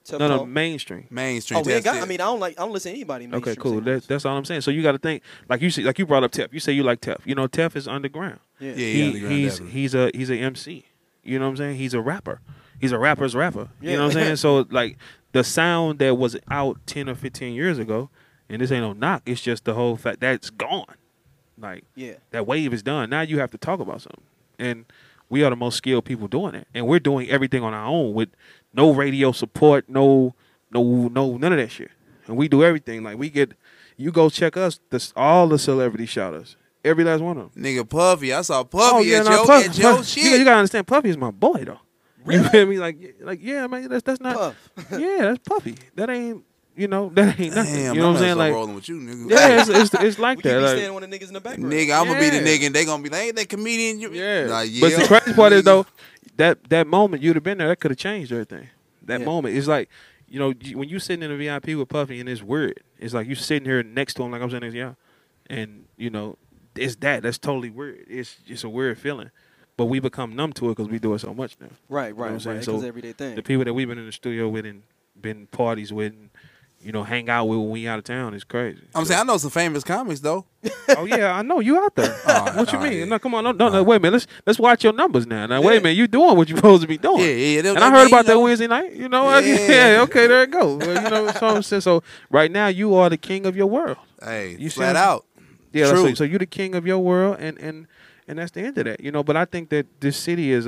Tough No, Talk? mainstream. Mainstream. Oh, we ain't that's got. it. I mean, I don't listen to anybody. Okay, mainstream cool. singers. That's all I'm saying. So you got to think, like you brought up Tef. You say you like Tef. You know, Tef is underground. Yeah. Yeah, underground, he's a MC. You know what I'm saying? He's a rapper. He's a rapper's rapper. Yeah. You know what I'm saying? So like the sound that was out 10 or 15 years ago, and this ain't no knock. It's just the whole fact that's gone. Like Yeah. that wave is done. Now you have to talk about something, and we are the most skilled people doing it, and we're doing everything on our own with no radio support, no none of that shit. And we do everything. Like you go check us. All the celebrity shouters, every last one of them. Nigga Puffy. I saw Puffy at Puff- your Puff- shit. You gotta understand, Puffy is my boy though. Really? You feel me? Like yeah, man. That's not. Puff. Yeah, that's Puffy. That ain't. That ain't nothing. Damn, you know what I'm saying? Like rolling with you, nigga. yeah, it's like We that. could be Like, standing on the niggas in the background. Nigga, I'm gonna be the Yeah. nigga, and they gonna be like, "Ain't that comedian?" Yeah. Like, yeah. But the crazy part is though, that moment you'd have been there, that could have changed everything. That Yeah. moment, it's like, when you sitting in a VIP with Puffy and it's weird. It's like you sitting here next to him, like I'm sitting next to y'all, and it's that's totally weird. It's just a weird feeling, but we become numb to it because we do it so much now. Right, You know what I'm right, saying? right. So It's everyday thing. the people that we've been in the studio with and been parties with, and hang out with when we out of town is crazy. I'm saying I know some famous comics though. Oh yeah, I know you out there. What you mean? yeah. No, come on, no, wait a minute. Let's watch your numbers now. Now wait a minute, you doing what you supposed to be doing? Yeah. And I heard about that Wednesday night. Okay, there it go. Well, so I'm saying. So right now you are the king of your world. Hey, You flat see- out. Yeah, True. so you're the king of your world, and that's the end of that. But I think that this city is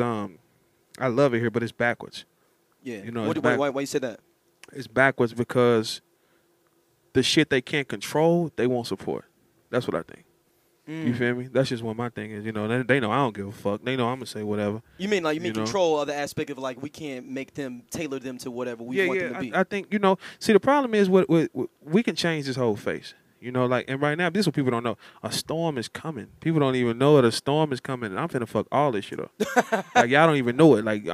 I love it here, but it's backwards. Yeah. It's Why you said that? It's backwards because the shit they can't control, they won't support. That's what I think. You feel me? That's just what my thing is. They know I don't give a fuck. They know I'm gonna say whatever. You mean like you mean know? control of the aspect of like we can't make them tailor them to whatever we want them to be. I think See, the problem is what we can change this whole face. And right now, this is what people don't know. A storm is coming. People don't even know that a storm is coming, and I'm finna fuck all this shit up. Like y'all don't even know it. Like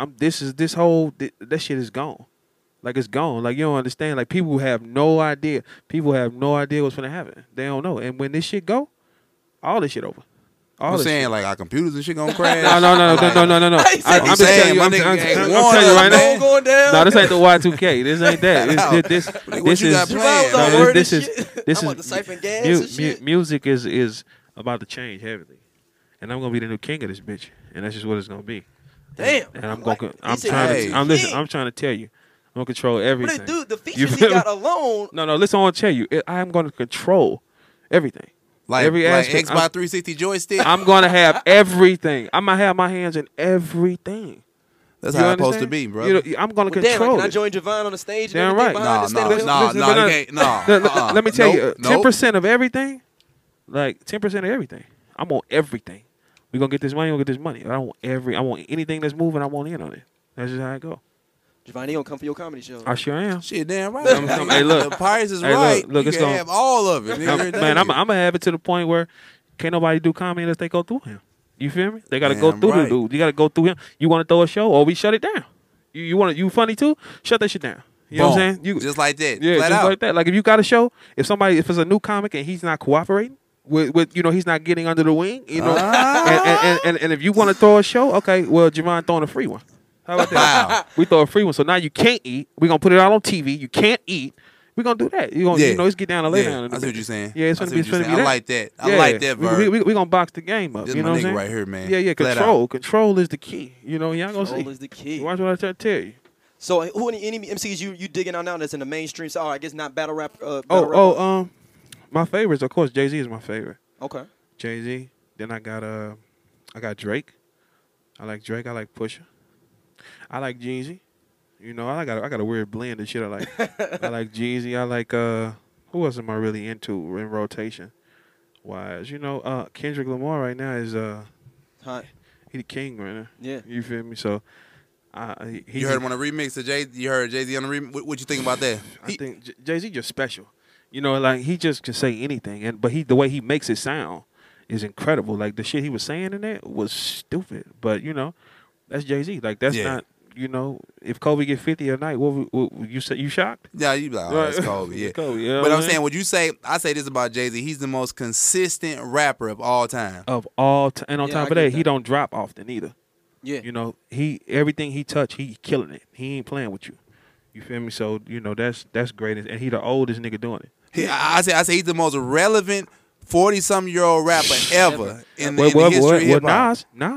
that shit is gone. Like it's gone. Like you don't understand. Like people have no idea. People have no idea what's gonna happen. They don't know. And when this shit go, all this shit over. I'm saying like our computers and shit gonna crash. No. I'm just telling you. I'm telling you right now. Going down. No, this ain't the Y2K. This ain't that. This you got is planned? this I'm about to is siphon gas and shit. music is about to change heavily, and I'm gonna be the new king of this bitch, and that's just what it's gonna be. Damn. And I'm Like, going. he I'm said trying he's to. the I'm listening. king. I'm trying to tell you. I'm gonna control But everything. dude, the You features he feel me? got alone. No, listen. I want to tell you. I am going to control everything. Like every aspect. Xbox 360 joystick. I'm going to have everything. I'm gonna have my hands in everything. That's You how it's supposed to understand? be, bro. I'm going to Well, damn, control can I it. join Javon on the stage? Damn and right. everything behind the stand up? No. Let me tell you, Nope. 10% of everything, like 10% of everything. I want everything. We're gonna get this money. We'll get this money. I want anything that's moving. I want in on it. That's just how it go. Javon, he gonna come for your comedy show. I sure am. Shit, damn right. Hey, look. The price is Hey, right. look, you it's can gonna- have all of it. Nigga. Man, I'm gonna have it to the point where can't nobody do comedy unless they go through him. You feel me? They gotta go Damn through the right. dude. You gotta go through him. You want to throw a show, or we shut it down. You funny too? Shut that shit down. You know what I'm saying? Just like that. Yeah, Flat just out. like that. Like if you got a show, if it's a new comic and he's not cooperating with he's not getting under the wing, and if you want to throw a show, okay, well Javon throwing a free one. How about that? Wow. We throw a free one, so now you can't eat. We're gonna put it out on TV. You can't eat. We're gonna do that. You gonna it's get down and lay down. I see what you're saying. Yeah, it's I gonna see be what you're finna saying. be I that. like that. I like that, Vern. We gonna box the game up. This You my know what nigga I'm saying? right here, man. Yeah. Flat Control is the key. You know, y'all gonna see. Control is the key. Watch what I tell you. So, who any MCs you digging out now that's in the mainstream? So, I guess not battle rap. Battle rap. My favorites, of course. Jay-Z is my favorite. Okay. Jay-Z. Then I got Drake. I like Drake. I like Pusha. I like Jeezy. You know, I got a weird blend of shit I like. I like Jeezy. I like who else am I really into in rotation wise? You know, Kendrick Lamar right now is Hi. he the king right now. Yeah. You feel me? So You heard him on a remix of Jay. You heard Jay-Z on the remix. What you think about that? I think Jay-Z just special. You know, like he just can say anything, but the way he makes it sound is incredible. Like the shit he was saying in there was stupid, but you know, that's Jay-Z. Like that's not. You know, if Kobe get 50 a night, what you say? You shocked? Yeah, you be like, oh, that's Kobe. Yeah, Kobe, you know but what I'm I mean? saying, would you say? I say this about Jay-Z. He's the most consistent rapper of all time. And on Yeah, top I of get that, he that. don't drop often either. Yeah. You know, everything he touch, he killing it. He ain't playing with you. You feel me? So you know that's great, and he the oldest nigga doing it. I say he's the most relevant 40-something-year-old rapper ever in the history of hip hop.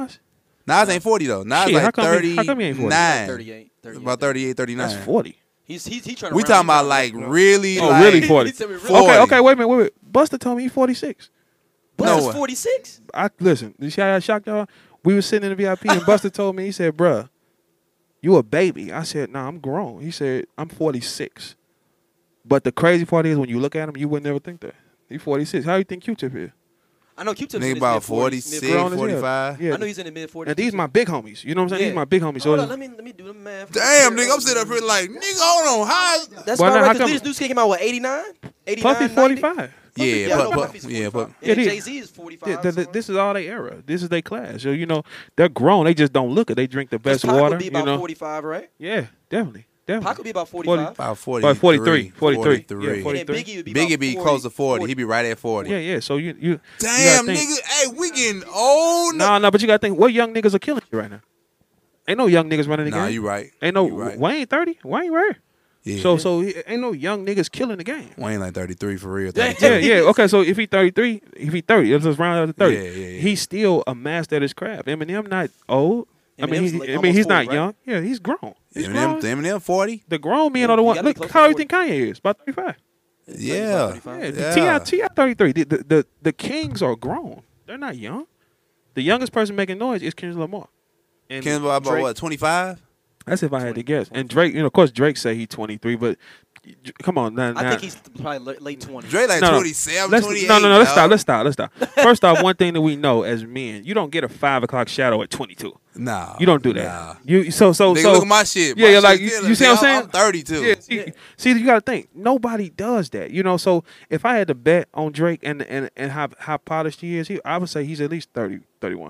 Nas ain't 40 though. Nas Shit, like how come he ain't 40? 39. 38. About 38, 39. That's 40. He's trying to. We talking about like really. Oh, like, really 40. 40. Okay, wait a minute. Buster told me he's 46. Buster's 46. Listen, you see how I shocked y'all? We was sitting in the VIP and Buster told me, he said, bruh, you a baby. I said, nah, I'm grown. He said, I'm 46. But the crazy part is when you look at him, you would never think that. He's 46. How you think Q-Tip is? I know Q-Tip's Nigga in his about mid-40s. 46, 45. Yeah. I know he's in the mid-40s. And these my big homies. You know what I'm saying? Yeah. These my big homies. Hold So on, let me do the math. Damn, nigga, I'm sitting up here like, nigga, hold on, how? That's Well, about now, right, how because this dude came out, what, 89? 89, Puffy 90? 45. Yeah, I know but Puffy's 45. Yeah, And he- Jay-Z is 45. This is all their era. This is their class. So, you know, they're grown. They just don't look it. They drink the best Pac water. would be about you know? 45, right? Yeah, definitely. Pac would be about 45. About 43. 43. Yeah, And then 43. Biggie would be Biggie about be 40, close to 40. He be right at 40. Yeah. So you Damn, gotta think. nigga. Hey, we getting old. No, but you got to think, what young niggas are killing you right now? Ain't no young niggas running the Nah, game. you right. Ain't no You right. Wayne 30. Wayne right. Yeah. So ain't no young niggas killing the game. Wayne like 33 for real. Yeah, 32. yeah. Okay, so if he 33, if he 30, let's just round out to 30. Yeah. He's still a master at his craft. Eminem not old. Eminem's like he's almost not 40, right? young. Yeah, he's grown. He's grown. Eminem 40. The grown men Yeah, are the you ones. gotta be Look, close how to you think Kanye is? About 35. Yeah. 35. Yeah, T.I. 33. The kings are grown. They're not young. The youngest person making noise is Kendrick Lamar. And Kendrick about Drake. what, 25? that's if I had to guess. And Drake, of course, Drake say he's 23, but come on, now. I think he's probably late 20s. Drake like No, no. 27, Let's, 28. no, let's dog. stop. First off, one thing that we know as men, you don't get a 5 o'clock shadow at 22. Nah. You don't do that. Nah. You so Nigga, look at my shit. Yeah, My yeah, like shit killing you see me. what I'm saying? I'm 32. Yeah, see, you got to think. Nobody does that, So if I had to bet on Drake and how polished he is, I would say he's at least 30, 31,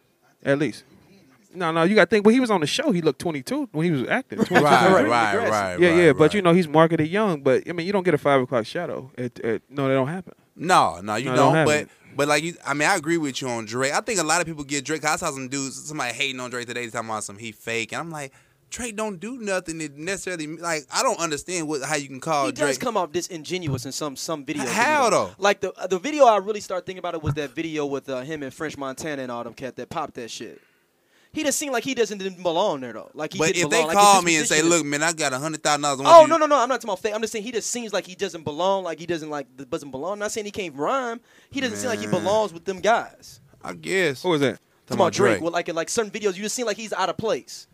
at least. No, you got to think. When he was on the show, he looked 22 when he was acting. 22, Right. Yeah, but he's marketed young. But I mean, you don't get a 5 o'clock shadow. No, that don't happen. No, you No, it don't. don't happen. But like I agree with you on Drake. I think a lot of people get Drake. I saw somebody hating on Drake today, talking about he fake, and I'm like, Drake don't do nothing that necessarily like. I don't understand how you can call He Drake. does come off disingenuous in some videos. How though? Like the video I really started thinking about it was that video with him and French Montana and all them cat that popped that shit. He just seemed like he didn't belong there though. Like he But didn't if they belong. Like, call his me and say, position is- "Look, man, I got $100,000." Oh no, I'm not talking about fake. I'm just saying he just seems like he doesn't belong. Like he doesn't belong. I'm not saying he can't rhyme. He doesn't seem like he belongs with them guys. I guess. Who was that? Talking about Drake. Well, like in certain videos, you just seem like he's out of place.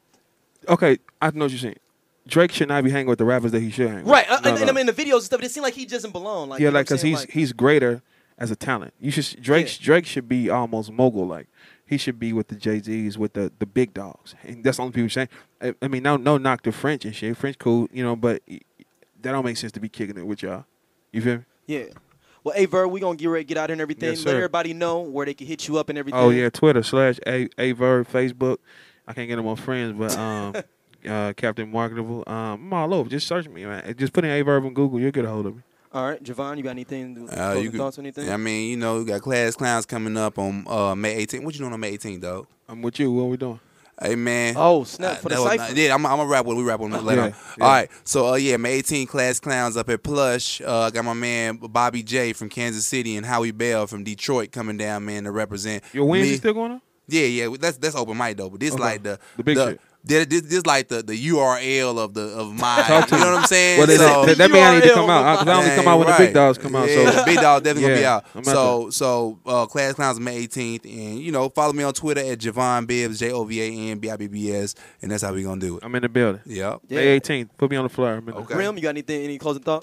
Okay, I know what you're saying. Drake should not be hanging with the rappers that he should hang with. Right. No, And I mean, in the videos and stuff, it seems like he doesn't belong. Like, yeah, you know like what I'm because saying? he's greater as a talent. Drake should be almost mogul like. He should be with the Jay-Z's, with the big dogs. And that's the only people saying. I mean, no knock to French and shit. French cool, but that don't make sense to be kicking it with y'all. You feel me? Yeah. Well, hey, Ver, we going to get ready to get out here and everything. Yes, Let sir. everybody know where they can hit you up and everything. Oh, yeah, Twitter /Averb, Facebook. I can't get them on friends, but Captain Marketable. I'm all over. Just search me, man. Just put in Averb on Google. You'll get a hold of me. All right, Javon, you got anything? You Thoughts or anything? I mean, we got Class Clowns coming up on May 18th. What you doing on May 18th, dog? I'm with you. What we doing? Hey, man. Oh, snap, for the that was cypher. Yeah, I'm going to rap with it. We rap on it later on. Yeah. All right. So, May 18th, Class Clowns up at Plush. I got my man Bobby J from Kansas City and Howie Bell from Detroit coming down, man, to represent Your wins me. is still going on? Yeah. That's open mic, though. But this Okay. like the big shit. This like the URL of mine. Talk to You know me. what I'm saying? Well, that mean I need to come out. Because I only Dang, come out when the right. big dogs come out. Yeah, So the big dog definitely gonna be out. I'm out So Class Clowns May 18th, and follow me on Twitter at Javon Bibbs, JOVANBIBBS, and that's how we gonna do it. I'm in the building. Yep. Yeah. May 18th. Put me on the flyer. I'm in there. Okay. Grim, you got anything? Any closing thought?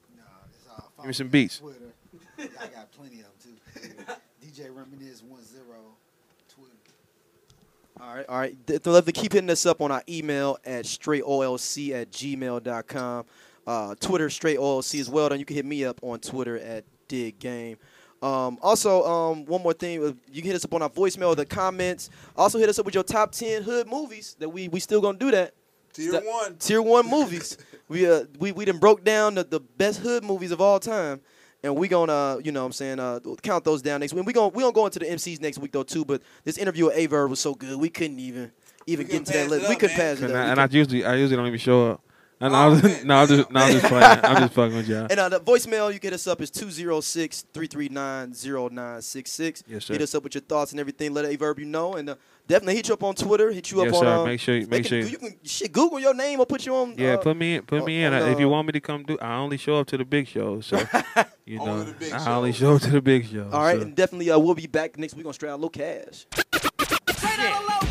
Give me some beats. I got plenty of them too. DJ Reminisce 10 Twitter. All right. They'll have to keep hitting us up on our email at straightolc@gmail.com. Twitter, straightolc as well. Then you can hit me up on Twitter at diggame. Also, one more thing. You can hit us up on our voicemail, the comments. Also, hit us up with your top 10 hood movies. That we still going to do that. Tier 1 movies. We done broke down the best hood movies of all time. And we gonna, count those down next week. We gonna go into the MCs next week though too. But this interview with Averb was so good, we couldn't even get into that list. We couldn't pass it. And I usually don't even show up. I'm just playing. I'm just fucking with y'all. And the voicemail you get us up is 206-339-0966. Yes, sir. Hit us up with your thoughts and everything. Let Averb you know, and definitely hit you up on Twitter. Hit you Yes, up sir. on. Make sure you can Google your name or put you on. Yeah, put me in. If you want me to come do, I only show up to the big shows. So you know, I only show up to the big shows. All right, so. and definitely we'll be back next week on Straight Out Low Cash. Straight out of low